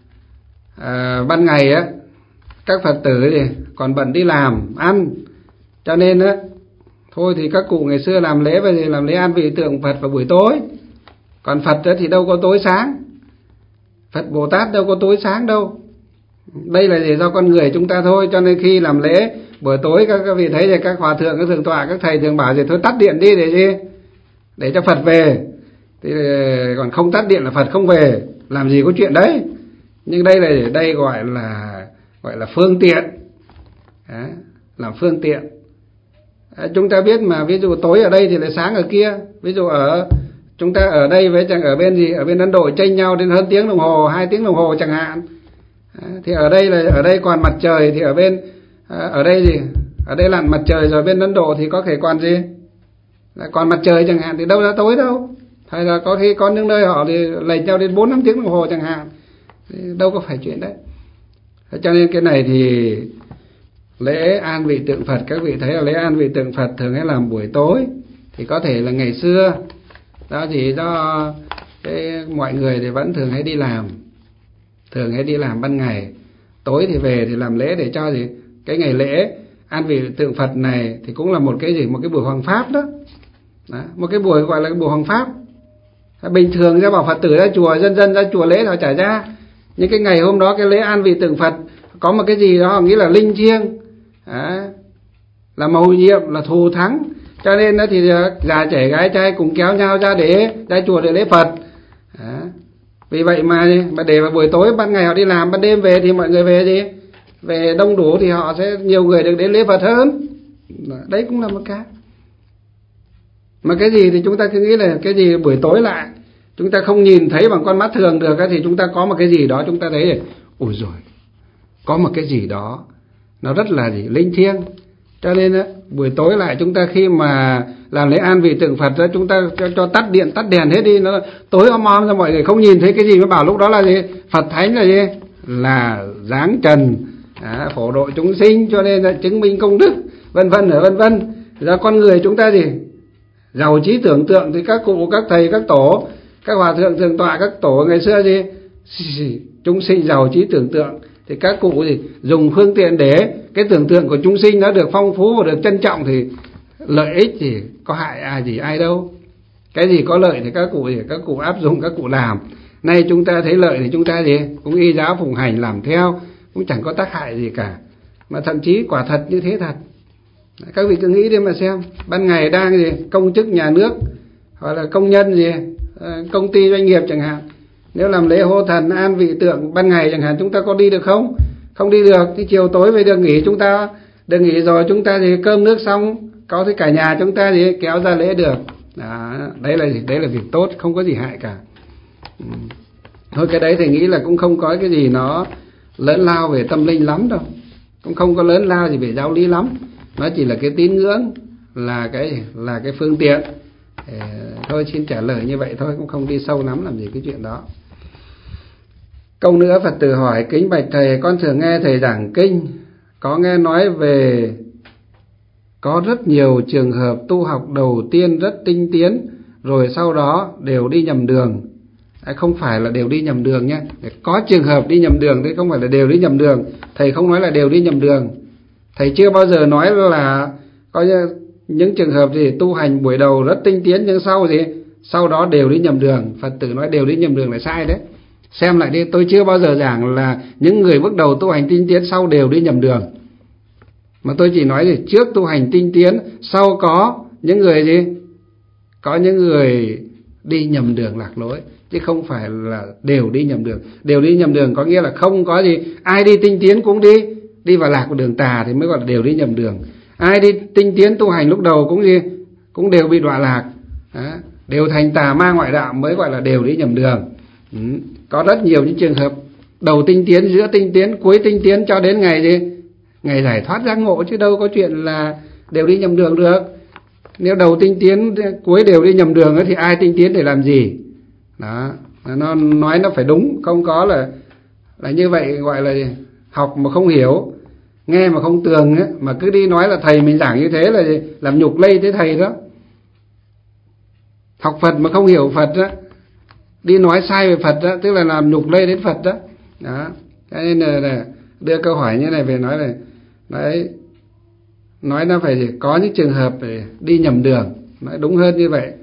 à, ban ngày á các Phật tử thì còn bận đi làm ăn, cho nên á thôi thì các cụ ngày xưa làm lễ về thì làm lễ an vị tượng Phật vào buổi tối. Còn Phật thì đâu có tối sáng, Phật Bồ Tát đâu có tối sáng đâu. Đây là để do con người chúng ta thôi. Cho nên khi làm lễ buổi tối, các vị thấy thì các hòa thượng, các thượng tọa, các thầy thường bảo thì thôi tắt điện đi để gì, để cho Phật về. Thì còn không tắt điện là Phật không về, làm gì có chuyện đấy. Nhưng đây là để đây gọi là gọi là phương tiện. Đó, làm phương tiện. À, chúng ta biết mà, ví dụ tối ở đây thì lại sáng ở kia. Ví dụ ở chúng ta ở đây với chẳng ở bên gì, ở bên Ấn Độ chênh nhau đến hơn tiếng đồng hồ, hai tiếng đồng hồ chẳng hạn. À, thì ở đây là ở đây còn mặt trời thì ở bên à, ở đây gì, ở đây lặn mặt trời rồi bên Ấn Độ thì có thể còn gì, là còn mặt trời chẳng hạn, thì đâu ra tối đâu. Hay là có khi có những nơi họ thì lệch nhau đến bốn năm tiếng đồng hồ chẳng hạn, thì đâu có phải chuyện đấy. Cho nên cái này thì lễ an vị tượng Phật, các vị thấy là lễ an vị tượng Phật thường hay làm buổi tối. Thì có thể là ngày xưa đó thì do cái mọi người thì vẫn thường hay đi làm, thường hay đi làm ban ngày, tối thì về thì làm lễ để cho gì cái ngày lễ an vị tượng Phật này thì cũng là một cái gì, một cái buổi hoằng pháp đó. Đó, một cái buổi gọi là cái buổi hoằng pháp. Bình thường ra bảo Phật tử ra chùa, dân dân ra chùa lễ họ trả ra. Nhưng cái ngày hôm đó cái lễ an vị tượng Phật có một cái gì đó nghĩ là linh thiêng, là mầu nhiệm, là thù thắng. Cho nên đó thì già trẻ gái trai cùng kéo nhau ra để ra chùa để lễ Phật. Đó. Vì vậy mà mà để vào buổi tối, ban ngày họ đi làm, ban đêm về thì mọi người về gì, về đông đủ thì họ sẽ nhiều người được đến lễ Phật hơn. Đấy cũng là một cái. Mà cái gì thì chúng ta cứ nghĩ là cái gì buổi tối lại chúng ta không nhìn thấy bằng con mắt thường được, thì chúng ta có một cái gì đó chúng ta thấy, ôi rồi có một cái gì đó nó rất là gì linh thiêng. Cho nên á, buổi tối lại chúng ta khi mà làm lễ an vị tượng Phật đó, chúng ta cho, cho tắt điện tắt đèn hết đi, nó tối om om ra mọi người không nhìn thấy cái gì, mới bảo lúc đó là gì, Phật thánh là gì, là dáng trần, à, phổ độ chúng sinh, cho nên là chứng minh công đức, vân vân ở vân vân. Ra con người chúng ta gì giàu trí tưởng tượng, thì các cụ, các thầy, các tổ, các hòa thượng thượng tọa, các tổ ngày xưa gì chúng sinh giàu trí tưởng tượng, thì các cụ gì dùng phương tiện để cái tưởng tượng của chúng sinh nó được phong phú và được trân trọng, thì lợi ích thì có hại ai gì ai đâu. Cái gì có lợi thì các cụ gì các cụ áp dụng, các cụ làm. Nay chúng ta thấy lợi thì chúng ta gì cũng y giáo phụng hành làm theo, cũng chẳng có tác hại gì cả, mà thậm chí quả thật như thế thật. Các vị cứ nghĩ đi mà xem, ban ngày đang gì công chức nhà nước hoặc là công nhân gì công ty doanh nghiệp chẳng hạn, nếu làm lễ hô thần an vị tượng ban ngày chẳng hạn, chúng ta có đi được không? Không đi được. Thì chiều tối về được nghỉ, chúng ta được nghỉ rồi, chúng ta thì cơm nước xong có thấy cả nhà chúng ta thì kéo ra lễ được. Đó, đấy là gì? Đấy là việc tốt, không có gì hại cả. Ừ. Thôi cái đấy thì nghĩ là cũng không có cái gì nó lớn lao về tâm linh lắm đâu, cũng không có lớn lao gì về giáo lý lắm. Nó chỉ là cái tín ngưỡng, là cái là cái phương tiện. Để, thôi xin trả lời như vậy thôi, cũng không đi sâu lắm làm gì cái chuyện đó. Câu nữa Phật tử hỏi: kính bạch thầy, con thường nghe thầy giảng kinh có nghe nói về có rất nhiều trường hợp tu học đầu tiên rất tinh tiến, rồi sau đó đều đi nhầm đường. À, không phải là đều đi nhầm đường nhé. Có trường hợp đi nhầm đường, thế không phải là đều đi nhầm đường. Thầy không nói là đều đi nhầm đường. Thầy chưa bao giờ nói là có những trường hợp gì tu hành buổi đầu rất tinh tiến, nhưng sau gì sau đó đều đi nhầm đường. Phật tử nói đều đi nhầm đường là sai đấy. Xem lại đi, tôi chưa bao giờ giảng là những người bước đầu tu hành tinh tiến sau đều đi nhầm đường. Mà tôi chỉ nói gì trước tu hành tinh tiến, sau có những người gì có những người đi nhầm đường lạc lối, chứ không phải là đều đi nhầm đường. Đều đi nhầm đường có nghĩa là không có gì, ai đi tinh tiến cũng đi đi vào lạc của đường tà thì mới gọi là đều đi nhầm đường. Ai đi tinh tiến tu hành lúc đầu cũng gì cũng đều bị đọa lạc. Đó, đều thành tà ma ngoại đạo mới gọi là đều đi nhầm đường. Ừ. Có rất nhiều những trường hợp đầu tinh tiến, giữa tinh tiến, cuối tinh tiến cho đến ngày gì ngày giải thoát giác ngộ, chứ đâu có chuyện là đều đi nhầm đường được. Nếu đầu tinh tiến cuối đều đi nhầm đường thì ai tinh tiến để làm gì? Đó, nó nói nó phải đúng, không có là là như vậy gọi là học mà không hiểu, nghe mà không tường ấy, mà cứ đi nói là thầy mình giảng như thế là làm nhục lây tới thầy đó. Học Phật mà không hiểu Phật đó, đi nói sai về Phật đó, tức là làm nhục lây đến Phật đó. Đó, cho nên là, là đưa câu hỏi như này về nói là đấy, nói nó phải có những trường hợp để đi nhầm đường, nói đúng hơn như vậy.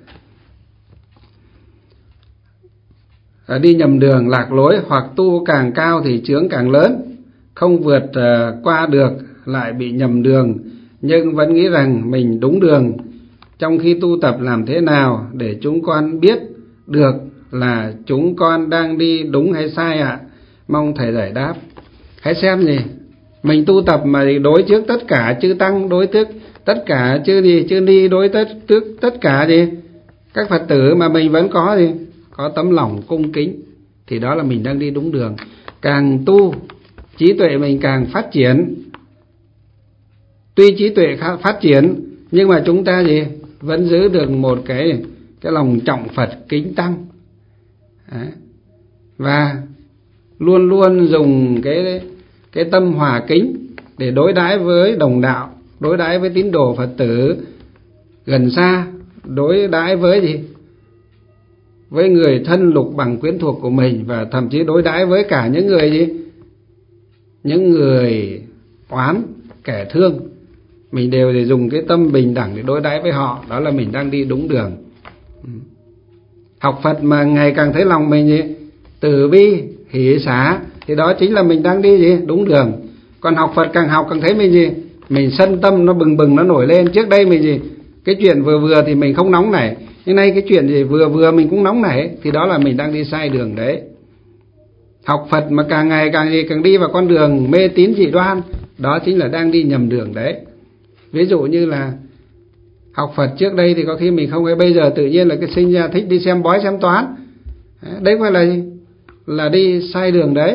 À, đi nhầm đường lạc lối, hoặc tu càng cao thì chướng càng lớn, không vượt uh, qua được lại bị nhầm đường, nhưng vẫn nghĩ rằng mình đúng đường. Trong khi tu tập làm thế nào để chúng con biết được là chúng con đang đi đúng hay sai ạ? À? Mong thầy giải đáp. Hãy xem gì, mình tu tập mà đối trước tất cả chư tăng, đối trước tất cả chư gì chư ni, đối tất trước tất cả gì các Phật tử mà mình vẫn có gì có tấm lòng cung kính thì đó là mình đang đi đúng đường. Càng tu trí tuệ mình càng phát triển. Tuy trí tuệ phát triển nhưng mà chúng ta gì vẫn giữ được một cái cái lòng trọng Phật kính tăng. Đấy. Và luôn luôn dùng cái cái tâm hòa kính để đối đãi với đồng đạo, đối đãi với tín đồ Phật tử gần xa, đối đãi với gì với người thân lục bằng quyến thuộc của mình, và thậm chí đối đãi với cả những người gì những người oán kẻ thương, mình đều để dùng cái tâm bình đẳng để đối đãi với họ. Đó là mình đang đi đúng đường. Học Phật mà ngày càng thấy lòng mình gì từ bi hỷ xả thì đó chính là mình đang đi gì đúng đường. Còn học Phật càng học càng thấy mình gì mình sân tâm nó bừng bừng nó nổi lên. Trước đây mình gì cái chuyện vừa vừa thì mình không nóng nảy, nhưng nay cái chuyện gì vừa vừa mình cũng nóng nảy, thì đó là mình đang đi sai đường đấy. Học Phật mà càng ngày càng gì càng đi vào con đường mê tín dị đoan, đó chính là đang đi nhầm đường đấy. Ví dụ như là học Phật trước đây thì có khi mình không ấy, bây giờ tự nhiên là cái sinh ra thích đi xem bói xem toán, đấy phải là gì là đi sai đường đấy.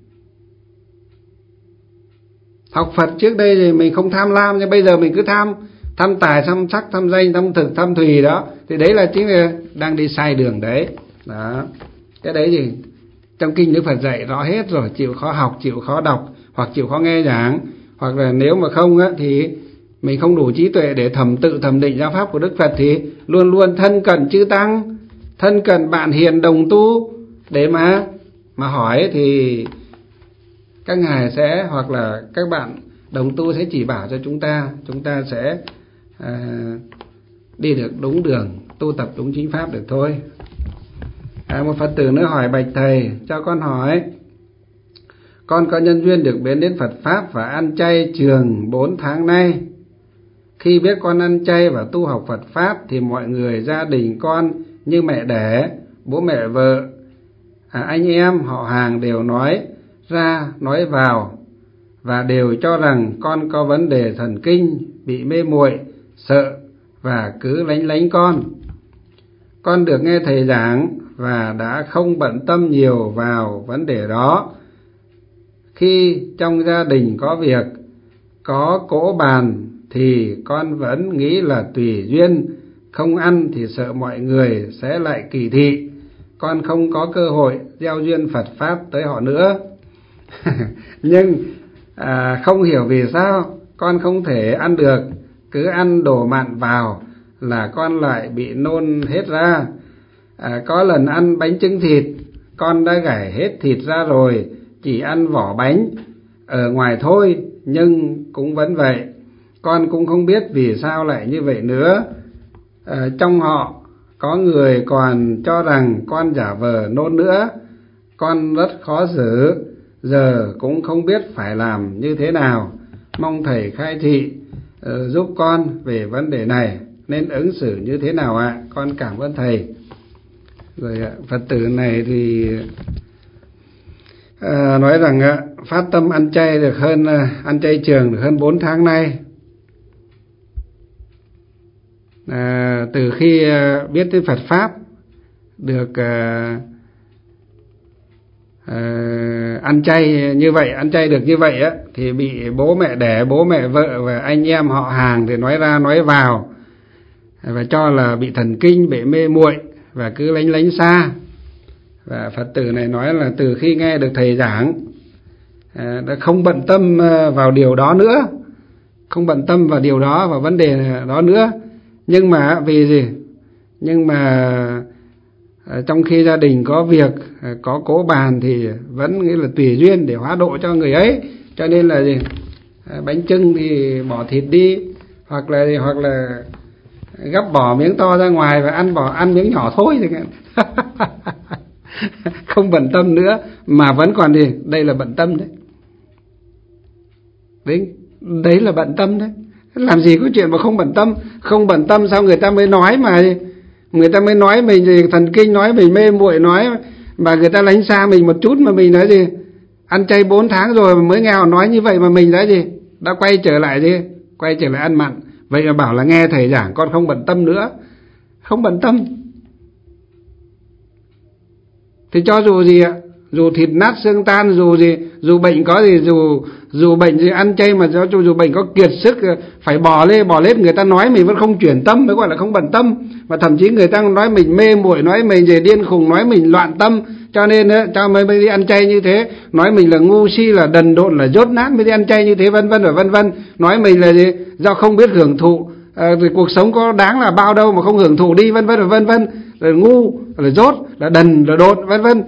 Học Phật trước đây thì mình không tham lam, nhưng bây giờ mình cứ tham tham tài, tham sắc, tham danh, tham thực, tham thùy đó, thì đấy là chính là đang đi sai đường đấy. Đó, cái đấy gì trong kinh Đức Phật dạy rõ hết rồi. Chịu khó học, chịu khó đọc, hoặc chịu khó nghe giảng, hoặc là nếu mà không á thì mình không đủ trí tuệ để thẩm tự thẩm định giáo pháp của Đức Phật thì luôn luôn thân cận chư tăng, thân cận bạn hiền đồng tu để mà mà hỏi, thì các ngài sẽ hoặc là các bạn đồng tu sẽ chỉ bảo cho chúng ta, chúng ta sẽ à, đi được đúng đường, tu tập đúng chính pháp được thôi. À, một Phật tử nữa hỏi: bạch thầy, cho con hỏi, con có nhân duyên được đến đến Phật pháp và ăn chay trường bốn tháng nay. Khi biết con ăn chay và tu học Phật pháp thì mọi người gia đình con như mẹ đẻ, bố mẹ vợ, à, anh em họ hàng đều nói ra nói vào và đều cho rằng con có vấn đề thần kinh, bị mê muội, sợ và cứ lánh lánh con. Con được nghe thầy giảng và đã không bận tâm nhiều vào vấn đề đó. Khi trong gia đình có việc, có cỗ bàn thì con vẫn nghĩ là tùy duyên, không ăn thì sợ mọi người sẽ lại kỳ thị, con không có cơ hội gieo duyên Phật pháp tới họ nữa. Nhưng À, không hiểu vì sao con không thể ăn được, cứ ăn đồ mặn vào là con lại bị nôn hết ra. À, có lần ăn bánh chưng thịt, con đã gảy hết thịt ra rồi, chỉ ăn vỏ bánh ở ngoài thôi, nhưng cũng vẫn vậy. Con cũng không biết vì sao lại như vậy nữa. À, trong họ có người còn cho rằng con giả vờ nôn nữa. Con rất khó xử, giờ cũng không biết phải làm như thế nào. Mong thầy khai thị uh, giúp con về vấn đề này, nên ứng xử như thế nào ạ? À? Con cảm ơn thầy. Rồi Phật tử này thì à, nói rằng à, phát tâm ăn chay được hơn à, ăn chay trường được hơn bốn tháng nay. À, từ khi à, biết tới Phật pháp, được à, à, ăn chay như vậy, ăn chay được như vậy á, thì bị bố mẹ đẻ, bố mẹ vợ và anh em họ hàng thì nói ra nói vào, và cho là bị thần kinh, bị mê muội và cứ lánh lánh xa. Và Phật tử này nói là từ khi nghe được thầy giảng, à, đã không bận tâm vào điều đó nữa, không bận tâm vào điều đó, vào vấn đề đó nữa. Nhưng mà vì gì? Nhưng mà à, trong khi gia đình có việc, à, có cố bàn thì vẫn nghĩa là tùy duyên để hóa độ cho người ấy. Cho nên là gì? À, bánh chưng thì bỏ thịt đi, hoặc là hoặc là gắp bỏ miếng to ra ngoài và ăn bỏ ăn miếng nhỏ thôi thì không bận tâm nữa, mà vẫn còn gì? Đây là bận tâm đấy. Đấy, đấy là bận tâm đấy. Làm gì có chuyện mà không bận tâm? Không bận tâm sao người ta mới nói mà người ta mới nói mình gì thần kinh, nói mình mê muội, nói mà người ta lánh xa mình một chút mà mình nói gì? Ăn chay bốn tháng rồi mà mới nghe họ nói như vậy mà mình đã gì? Đã quay trở lại gì? Quay trở lại ăn mặn. Vậy mà bảo là nghe thầy giảng con không bận tâm nữa. Không bận tâm thì cho dù gì ạ, dù thịt nát xương tan, dù gì, dù bệnh có gì, dù dù bệnh gì ăn chay mà cho dù bệnh có kiệt sức phải bỏ lê bỏ lết, người ta nói mình vẫn không chuyển tâm, mới gọi là không bận tâm. Và thậm chí người ta nói mình mê muội, nói mình gì điên khùng, nói mình loạn tâm, cho nên cho mới đi ăn chay như thế, nói mình là ngu si, là đần độn, là dốt nát mới đi ăn chay như thế, vân vân và vân vân. Nói mình là gì? Do không biết hưởng thụ, à, thì cuộc sống có đáng là bao đâu mà không hưởng thụ đi, vân vân và vân vân. Là ngu, là dốt, là đần, là đột, vân vân.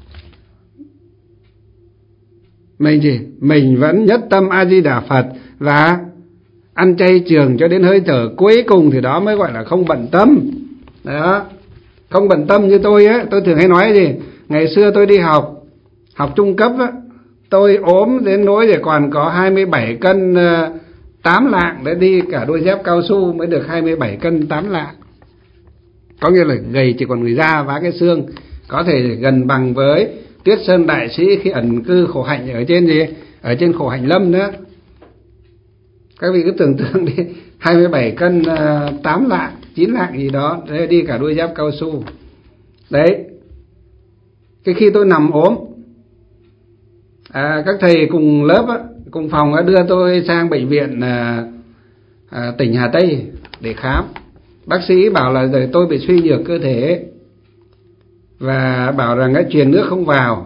Mình gì? Mình vẫn nhất tâm A Di Đà Phật và ăn chay trường cho đến hơi thở cuối cùng, thì đó mới gọi là không bận tâm. Đó. Không bận tâm như tôi á, tôi thường hay nói gì? Ngày xưa tôi đi học, học trung cấp á, tôi ốm đến nỗi để còn có hai mươi bảy cân tám lạng để đi cả đôi dép cao su mới được hai mươi bảy cân tám lạng. Có nghĩa là gầy chỉ còn người da và cái xương, có thể gần bằng với Tuyết Sơn Đại Sĩ khi ẩn cư khổ hạnh ở trên gì? Ở trên khổ hạnh lâm nữa. Các vị cứ tưởng tượng đi, hai mươi bảy cân tám lạng, chín lạng gì đó, để đi cả đôi dép cao su. Đấy. Cái khi tôi nằm ốm, à, các thầy cùng lớp á, cùng phòng á, đưa tôi sang bệnh viện à, à, tỉnh Hà Tây để khám. Bác sĩ bảo là giờ tôi bị suy nhược cơ thể và bảo rằng cái truyền nước không vào,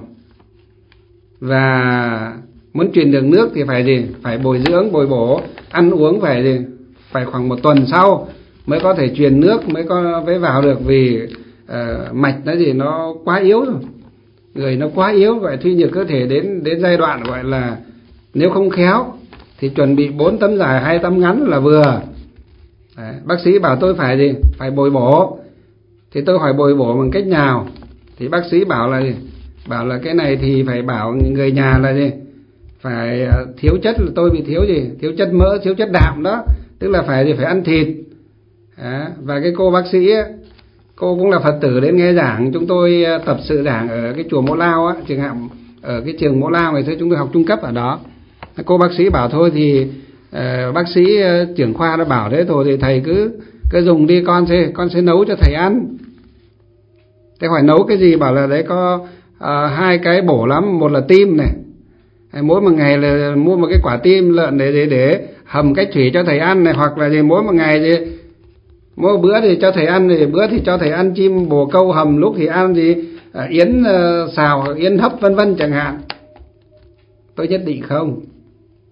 và muốn truyền được nước thì phải gì? Phải bồi dưỡng, bồi bổ, ăn uống phải gì? Phải khoảng một tuần sau mới có thể truyền nước, mới có mới vào được, vì uh, mạch nó gì nó quá yếu rồi, người nó quá yếu, gọi suy nhược cơ thể đến đến giai đoạn gọi là nếu không khéo thì chuẩn bị bốn tấm dài hai tấm ngắn là vừa. Đấy, bác sĩ bảo tôi phải gì? Phải bồi bổ. Thì tôi hỏi bồi bổ bằng cách nào? Thì bác sĩ bảo là gì? Bảo là cái này thì phải bảo người nhà là gì? Phải thiếu chất, là tôi bị thiếu gì? Thiếu chất mỡ, thiếu chất đạm đó. Tức là phải gì? Phải ăn thịt. Đó. Và cái cô bác sĩ ấy, cô cũng là Phật tử đến nghe giảng, chúng tôi tập sự giảng ở cái chùa Mẫu Lao á, trường học ở cái trường Mẫu Lao này thôi, chúng tôi học trung cấp ở đó. Cô bác sĩ bảo thôi thì uh, bác sĩ uh, trưởng khoa đã bảo thế rồi thì thầy cứ cứ dùng đi, con sẽ con sẽ nấu cho thầy ăn. Thế hỏi nấu cái gì? Bảo là đấy có uh, hai cái bổ lắm, một là tim này, mỗi một ngày là mua một cái quả tim lợn để để để hầm cách thủy cho thầy ăn này, hoặc là gì mỗi một ngày thì mỗi bữa thì cho thầy ăn, thì bữa thì cho thầy ăn chim bồ câu hầm, lúc thì ăn gì uh, yến uh, xào, yến hấp vân vân chẳng hạn. Tôi nhất định không.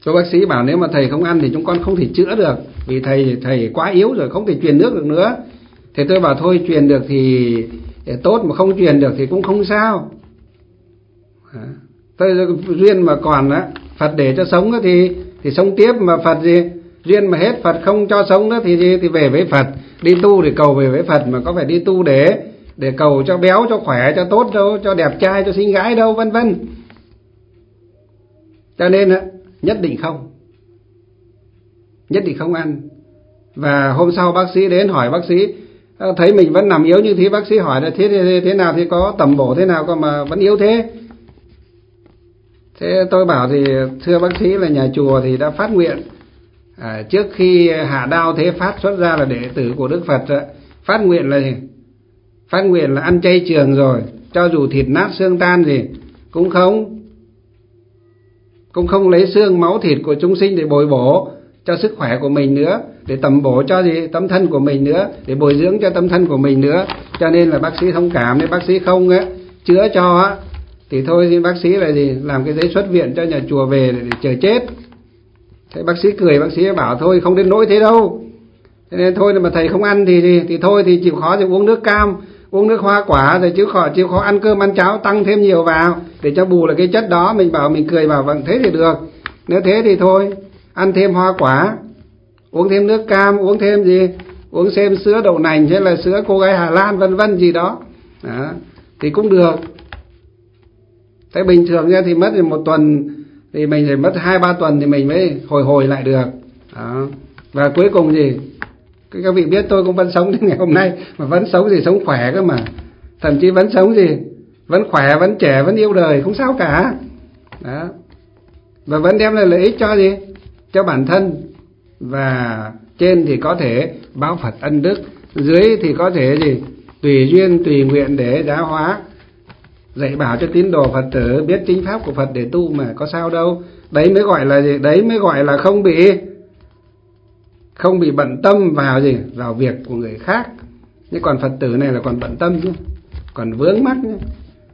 Cô bác sĩ bảo nếu mà thầy không ăn thì chúng con không thể chữa được, vì thầy thầy quá yếu rồi, không thể truyền nước được nữa. Thì tôi bảo thôi truyền được thì tốt, mà không truyền được thì cũng không sao. Tôi duyên mà còn á, Phật để cho sống thì thì sống tiếp, mà Phật gì duyên mà hết, Phật không cho sống nữa thì thì về với Phật, đi tu để cầu về với Phật, mà có phải đi tu để để cầu cho béo, cho khỏe, cho tốt đâu, cho đẹp trai, cho xinh gái đâu, vân vân. Cho nên á, nhất định không, nhất định không ăn. Và hôm sau bác sĩ đến hỏi, bác sĩ thấy mình vẫn nằm yếu như thế, bác sĩ hỏi là thế, thế, thế nào thì có tầm bổ thế nào cơ mà vẫn yếu thế. Thế tôi bảo thì thưa bác sĩ là nhà chùa thì đã phát nguyện à, trước khi hạ đao thế phát xuất ra là đệ tử của Đức Phật, phát nguyện là gì? Phát nguyện là ăn chay trường rồi, cho dù thịt nát xương tan gì cũng không cũng không lấy xương máu thịt của chúng sinh để bồi bổ cho sức khỏe của mình nữa, để tầm bổ cho gì tâm thân của mình nữa, để bồi dưỡng cho tâm thân của mình nữa. Cho nên là bác sĩ thông cảm, nên bác sĩ không á chữa cho á thì thôi thì bác sĩ là gì làm cái giấy xuất viện cho nhà chùa về để, để chờ chết. Thế bác sĩ cười, bác sĩ bảo thôi không đến nỗi thế đâu. Thế nên thôi mà thầy không ăn thì thì, thì thôi thì chịu khó thì uống nước cam, uống nước hoa quả, rồi chịu khó chịu khó ăn cơm ăn cháo tăng thêm nhiều vào để cho bù lại cái chất đó. Mình bảo mình cười bảo vâng thế thì được, nếu thế thì thôi ăn thêm hoa quả, uống thêm nước cam, uống thêm gì, uống thêm sữa đậu nành hay là sữa cô gái Hà Lan vân vân gì đó. Đó thì cũng được. Thế bình thường nha thì mất một tuần, thì mình phải mất hai ba tuần thì mình mới hồi hồi lại được. Đó. Và cuối cùng gì các vị biết tôi cũng vẫn sống đến ngày hôm nay, mà vẫn sống gì sống khỏe cơ mà, thậm chí vẫn sống gì vẫn khỏe, vẫn trẻ, vẫn yêu đời, không sao cả. Đó. Và vẫn đem lại lợi ích cho gì cho bản thân, và trên thì có thể báo Phật ân đức, dưới thì có thể gì tùy duyên tùy nguyện để giáo hóa, dạy bảo cho tín đồ Phật tử biết chính pháp của Phật để tu, mà có sao đâu. Đấy mới gọi là gì? Đấy mới gọi là không bị không bị bận tâm vào gì vào việc của người khác. Nhưng còn Phật tử này là còn bận tâm nhé, còn vướng mắc nhé,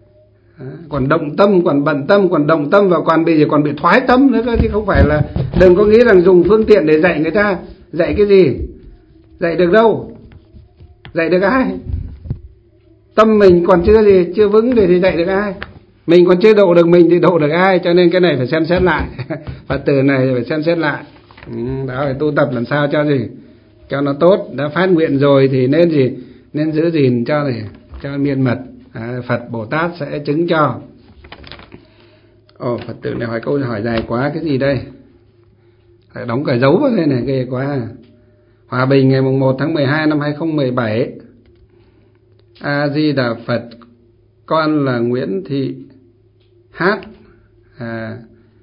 còn động tâm, còn bận tâm, còn động tâm, và còn bị gì còn bị thoái tâm nữa cơ, chứ không phải là. Đừng có nghĩ rằng dùng phương tiện để dạy người ta, dạy cái gì dạy được đâu, dạy được ai? Tâm mình còn chưa gì chưa vững thì, thì dạy được ai? Mình còn chưa độ được mình thì độ được ai? Cho nên cái này phải xem xét lại. Phật tử này phải xem xét lại. Ừ, đó, phải tu tập làm sao cho gì cho nó tốt. Đã phát nguyện rồi thì nên gì nên giữ gìn cho gì cho miên mật. À, Phật Bồ Tát sẽ chứng cho. Ồ, Phật tử này hỏi câu hỏi dài quá, cái gì đây? Phải đóng cả dấu vào đây này, ghê quá. Hòa Bình ngày mùng một tháng mười hai năm hai không một bảy. A Di Đà Phật, con là Nguyễn Thị Hát, à,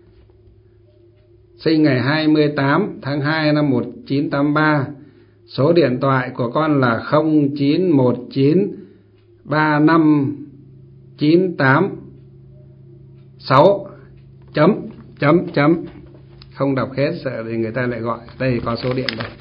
sinh ngày hai mươi tám tháng hai năm một nghìn chín trăm tám mươi ba. Số điện thoại của con là không chín một chín ba năm chín tám sáu. Chấm chấm chấm không đọc hết sợ thì người ta lại gọi. Đây có số điện đây.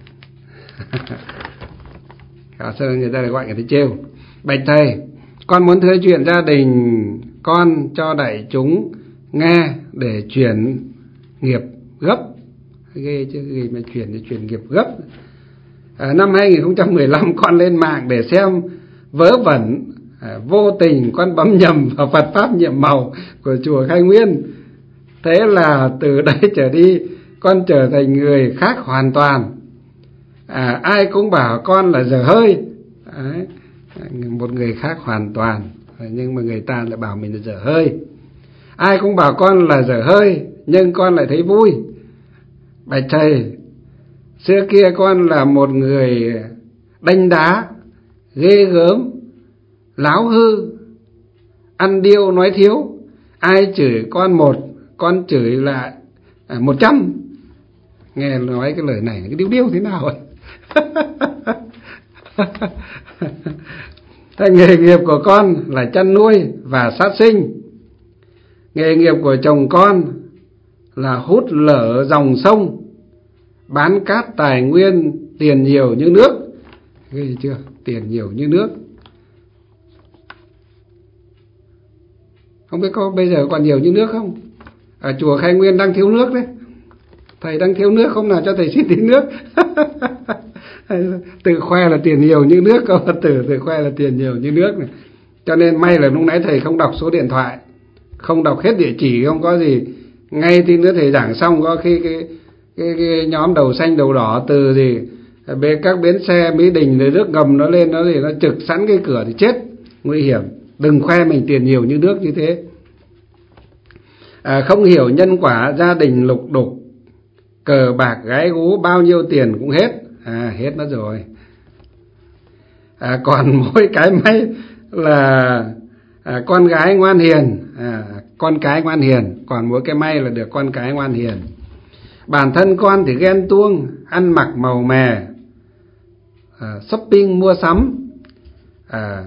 Có sợ người ta lại gọi người ta trêu. Bạch thầy, con muốn thưa chuyện gia đình con cho đại chúng nghe để chuyển nghiệp gấp. Ghê chứ, gì mà chuyển thì chuyển nghiệp gấp. À, năm hai không một lăm con lên mạng để xem vớ vẩn, à, vô tình con bấm nhầm vào Phật pháp nhiệm màu của chùa Khai Nguyên. Thế là từ đây trở đi con trở thành người khác hoàn toàn. À, ai cũng bảo con là dở hơi. Đấy, một người khác hoàn toàn, nhưng mà người ta lại bảo mình là dở hơi. Ai cũng bảo con là dở hơi, nhưng con lại thấy vui. Bạch thầy, xưa kia con là một người đanh đá, ghê gớm, láo hư, ăn điêu nói thiếu. Ai chửi con một, con chửi lại một trăm. Nghe nói cái lời này, cái điêu điêu thế nào ấy. Nghề nghiệp của con là chăn nuôi và sát sinh. Nghề nghiệp của chồng con là hút lở dòng sông, bán cát tài nguyên, tiền nhiều như nước. Ghê chưa? Tiền nhiều như nước. Không biết có bây giờ còn nhiều như nước không? Ở chùa Khai Nguyên đang thiếu nước đấy. Thầy đang thiếu nước, hôm nào cho thầy xin tí nước. Tự khoe là tiền nhiều như nước, câu Phật tử tự khoe là tiền nhiều như nước này. Cho nên may là lúc nãy thầy không đọc số điện thoại, không đọc hết địa chỉ, không có gì. Ngay tí nữa thầy giảng xong có khi cái, cái, cái nhóm đầu xanh đầu đỏ từ gì bên các bến xe Mỹ Đình rồi nước ngầm nó lên, nó gì nó trực sẵn cái cửa thì chết, nguy hiểm. Đừng khoe mình tiền nhiều như nước như thế. À, không hiểu nhân quả, gia đình lục đục, cờ bạc gái gú, bao nhiêu tiền cũng hết. À hết nó rồi. À, còn mỗi cái may là à, con gái ngoan hiền, à, con cái ngoan hiền. Còn mỗi cái may là được con cái ngoan hiền. Bản thân con thì ghen tuông, ăn mặc màu mè, à, shopping mua sắm, à,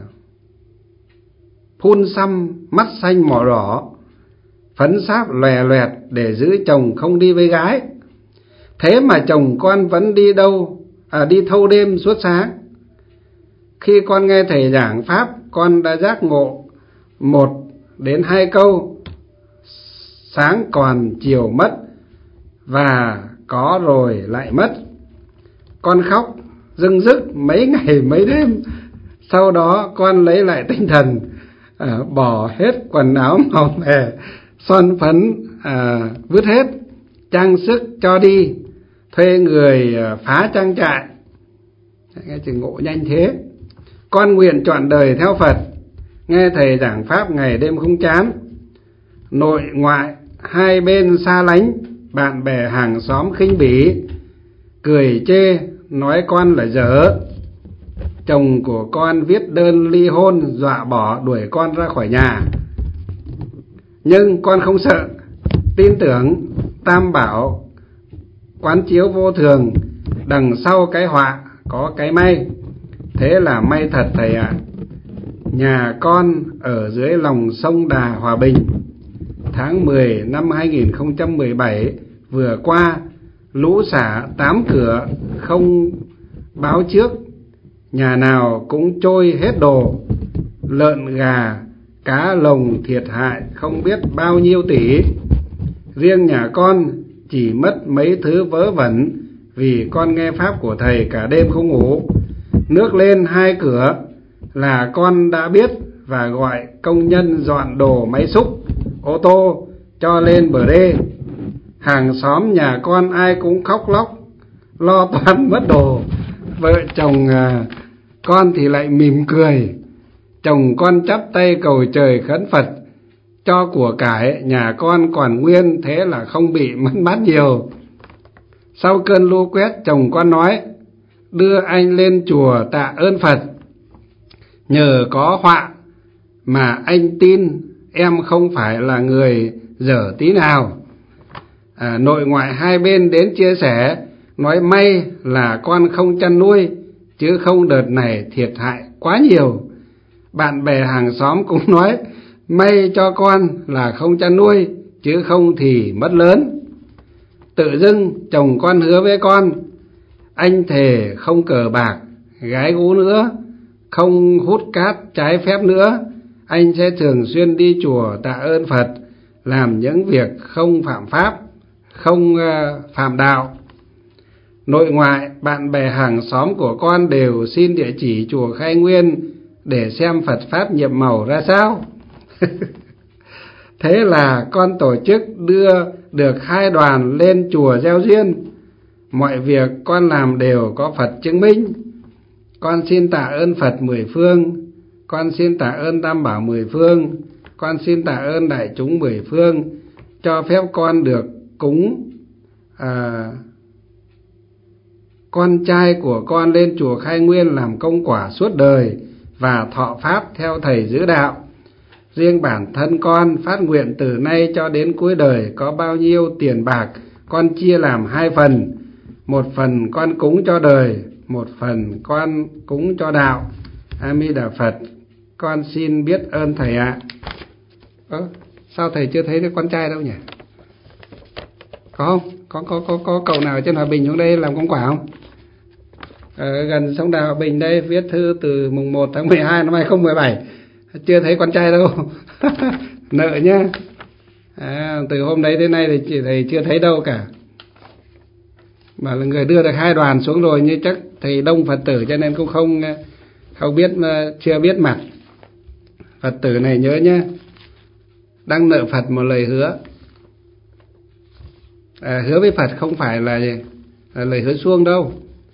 phun xăm, mắt xanh mỏ đỏ, phấn sáp lòe loẹt để giữ chồng không đi với gái. Thế mà chồng con vẫn đi đâu, à, đi thâu đêm suốt sáng. Khi con nghe thầy giảng pháp, con đã giác ngộ một đến hai câu, sáng còn chiều mất, và có rồi lại mất. Con khóc rưng rức mấy ngày mấy đêm. Sau đó con lấy lại tinh thần, à, bỏ hết quần áo màu mè, son phấn à, vứt hết, trang sức cho đi, thuê người à, phá trang trại. Nghe chừng ngộ nhanh thế. Con nguyện trọn đời theo Phật, nghe thầy giảng pháp ngày đêm không chán. Nội ngoại hai bên xa lánh, bạn bè hàng xóm khinh bỉ, cười chê nói con là dở. Chồng của con viết đơn ly hôn, dọa bỏ đuổi con ra khỏi nhà. Nhưng con không sợ, tin tưởng Tam Bảo quán chiếu vô thường, đằng sau cái họa có cái may. Thế là may thật thầy ạ. À. Nhà con ở dưới lòng sông Đà Hòa Bình. Tháng mười năm hai nghìn không trăm mười bảy vừa qua, lũ xả tám cửa không báo trước, nhà nào cũng trôi hết đồ. Lợn gà cá lồng thiệt hại không biết bao nhiêu tỷ. Riêng nhà con chỉ mất mấy thứ vớ vẩn, vì con nghe pháp của thầy cả đêm không ngủ. Nước lên hai cửa là con đã biết, và gọi công nhân dọn đồ máy xúc, ô tô cho lên bờ đê. Hàng xóm nhà con ai cũng khóc lóc, lo toan mất đồ. Vợ chồng à, con thì lại mỉm cười. Chồng con chắp tay cầu trời khấn Phật cho của cải nhà con còn nguyên, thế là không bị mất mát nhiều. Sau cơn lũ quét, chồng con nói đưa anh lên chùa tạ ơn Phật. Nhờ có họa mà anh tin em không phải là người dở tí nào. À, nội ngoại hai bên đến chia sẻ, nói may là con không chăn nuôi, chứ không đợt này thiệt hại quá nhiều. Bạn bè hàng xóm cũng nói may cho con là không chăn nuôi, chứ không thì mất lớn. Tự dưng chồng con hứa với con, anh thề không cờ bạc gái gú nữa, không hút cát trái phép nữa. Anh sẽ thường xuyên đi chùa tạ ơn Phật, làm những việc không phạm pháp, không phạm đạo. Nội ngoại bạn bè hàng xóm của con đều xin địa chỉ chùa Khai Nguyên để xem Phật pháp nhiệm màu ra sao. Thế là con tổ chức đưa được hai đoàn lên chùa gieo duyên. Mọi việc con làm đều có Phật chứng minh. Con xin tạ ơn Phật mười phương, con xin tạ ơn Tam Bảo mười phương, con xin tạ ơn đại chúng mười phương cho phép con được cúng à, con trai của con lên chùa Khai Nguyên làm công quả suốt đời và thọ pháp theo thầy giữ đạo. Riêng bản thân con phát nguyện từ nay cho đến cuối đời có bao nhiêu tiền bạc con chia làm hai phần. Một phần con cúng cho đời, một phần con cúng cho đạo. A Di Đà Phật. Con xin biết ơn thầy ạ. Ơ, sao thầy chưa thấy con trai đâu nhỉ? Có không? Có có có có cậu nào trên Hòa Bình xuống đây làm công quả không? Ở gần sông Đà Hòa Bình đây, viết thư từ mùng một tháng mười hai năm hai nghìn không trăm mười bảy. Chưa thấy con trai đâu. Nợ nhá. À, từ hôm đấy đến nay thì chị thầy chưa thấy đâu cả. mà là người đưa được hai đoàn xuống rồi, như chắc thầy đông Phật tử cho nên cũng không không biết, chưa biết mặt. Phật tử này nhớ nhé, đang nợ Phật một lời hứa. À, hứa với Phật không phải là, là lời hứa suông đâu.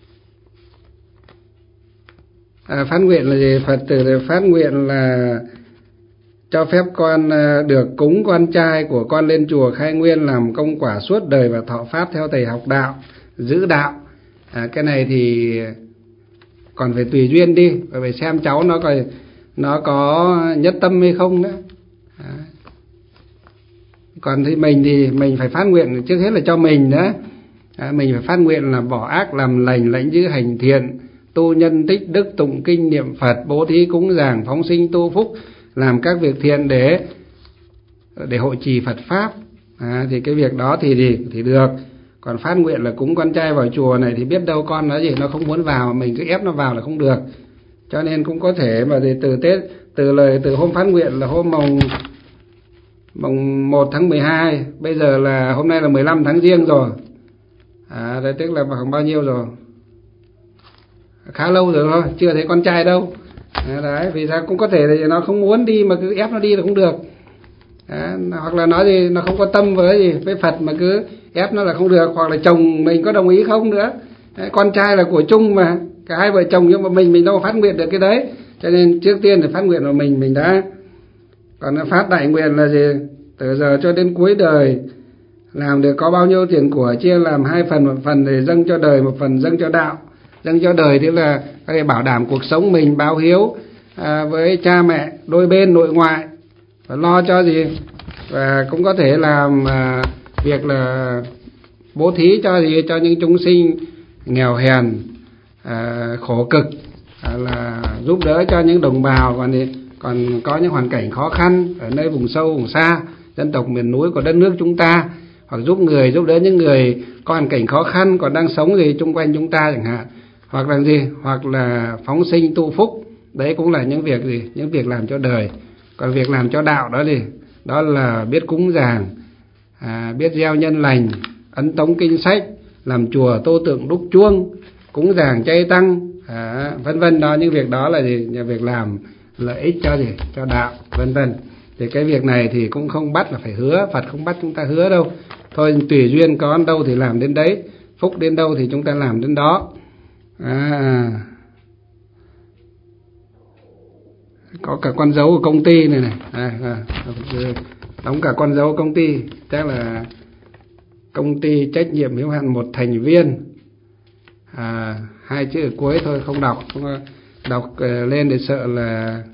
À, phát nguyện là gì? Phật tử phát nguyện là cho phép con được cúng con trai của con lên chùa khai nguyên làm công quả suốt đời và thọ pháp theo thầy học đạo, giữ đạo. À, cái này thì còn phải tùy duyên đi, phải xem cháu nó coi nó có nhất tâm hay không nữa. À, còn thì mình thì mình phải phát nguyện trước hết là cho mình nữa. À, mình phải phát nguyện là bỏ ác làm lành, lãnh giữ hành thiện, tu nhân tích đức, tụng kinh niệm Phật, bố thí cúng dường, phóng sinh tu phúc, làm các việc thiện để để hội trì Phật pháp. À, thì cái việc đó thì thì thì được. Còn phát nguyện là cúng con trai vào chùa này thì biết đâu con nó gì nó không muốn vào, mình cứ ép nó vào là không được. Cho nên cũng có thể mà thì từ Tết, từ lời từ hôm phát nguyện là hôm mồng mồng một tháng mười hai, bây giờ là hôm nay là mười lăm tháng Giêng rồi. À, đấy tức là khoảng bao nhiêu rồi? Khá lâu rồi thôi, chưa thấy con trai đâu. À, đấy, vì sao cũng có thể là nó không muốn đi mà cứ ép nó đi là không được. À, hoặc là nói gì nó không có tâm với gì với Phật mà cứ ép nó là không được, hoặc là chồng mình có đồng ý không nữa. Đấy, con trai là của chung mà, cả hai vợ chồng, nhưng mà mình mình đâu phát nguyện được cái đấy. Cho nên trước tiên thì phát nguyện vào mình mình đã. Còn phát đại nguyện là gì? Từ giờ cho đến cuối đời làm được có bao nhiêu tiền của chia làm hai phần, một phần để dâng cho đời, một phần dâng cho đạo. Dâng cho đời tức là để bảo đảm cuộc sống mình, báo hiếu à, với cha mẹ đôi bên nội ngoại, và lo cho gì, và cũng có thể làm à, việc là bố thí cho gì, cho những chúng sinh nghèo hèn, à, khổ cực, à, là giúp đỡ cho những đồng bào còn thì còn có những hoàn cảnh khó khăn ở nơi vùng sâu vùng xa, dân tộc miền núi của đất nước chúng ta, hoặc giúp người giúp đỡ những người có hoàn cảnh khó khăn còn đang sống gì chung quanh chúng ta chẳng hạn, hoặc là gì, hoặc là phóng sinh tu phúc. Đấy cũng là những việc gì, những việc làm cho đời. Còn việc làm cho đạo đó thì đó là biết cúng dường, à, biết gieo nhân lành, ấn tống kinh sách, làm chùa tô tượng đúc chuông, cúng dường chay tăng, à, vân vân. Đó, những việc đó là gì, là việc làm lợi ích cho gì, cho đạo, vân vân. Thì cái việc này thì cũng không bắt là phải hứa, Phật không bắt chúng ta hứa đâu. Thôi tùy duyên có đến đâu thì làm đến đấy, phúc đến đâu thì chúng ta làm đến đó. À, có cả con dấu của công ty này này, à, à, đóng cả con dấu công ty, chắc là công ty trách nhiệm hữu hạn một thành viên. À, hai chữ ở cuối thôi không đọc, không đọc uh, lên để sợ là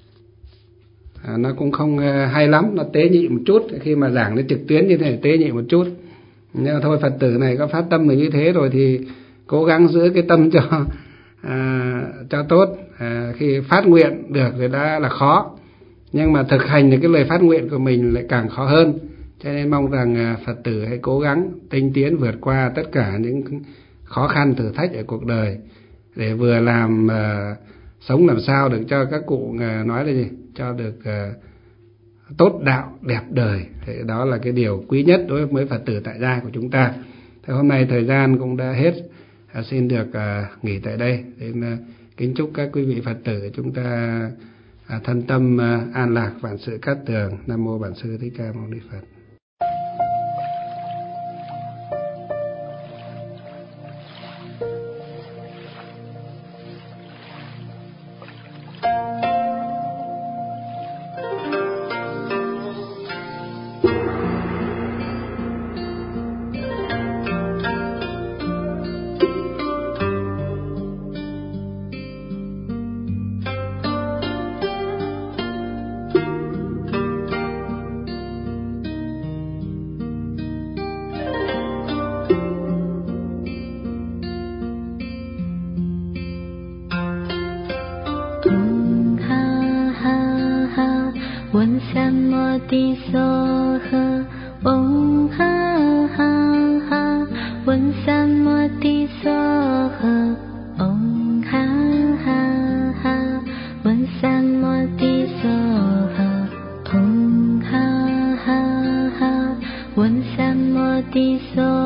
à, nó cũng không uh, hay lắm, nó tế nhị một chút khi mà giảng nó trực tuyến như thế, tế nhị một chút. Nhưng thôi Phật tử này có phát tâm như thế rồi thì cố gắng giữ cái tâm cho à, cho tốt. À, khi phát nguyện được thì đã là khó, nhưng mà thực hành được cái lời phát nguyện của mình lại càng khó hơn. Cho nên mong rằng à, Phật tử hãy cố gắng tinh tiến vượt qua tất cả những khó khăn thử thách ở cuộc đời, để vừa làm à, sống làm sao được cho các cụ à, nói là gì, cho được à, tốt đạo đẹp đời. Thì đó là cái điều quý nhất đối với Phật tử tại gia của chúng ta. Thì hôm nay thời gian cũng đã hết, à, xin được à, nghỉ tại đây. Nên à, kính chúc các quý vị Phật tử chúng ta à, thân tâm à, an lạc, vạn sự cát tường. Nam mô Bản Sư Thích Ca Mâu Ni Phật. One Sam Modi So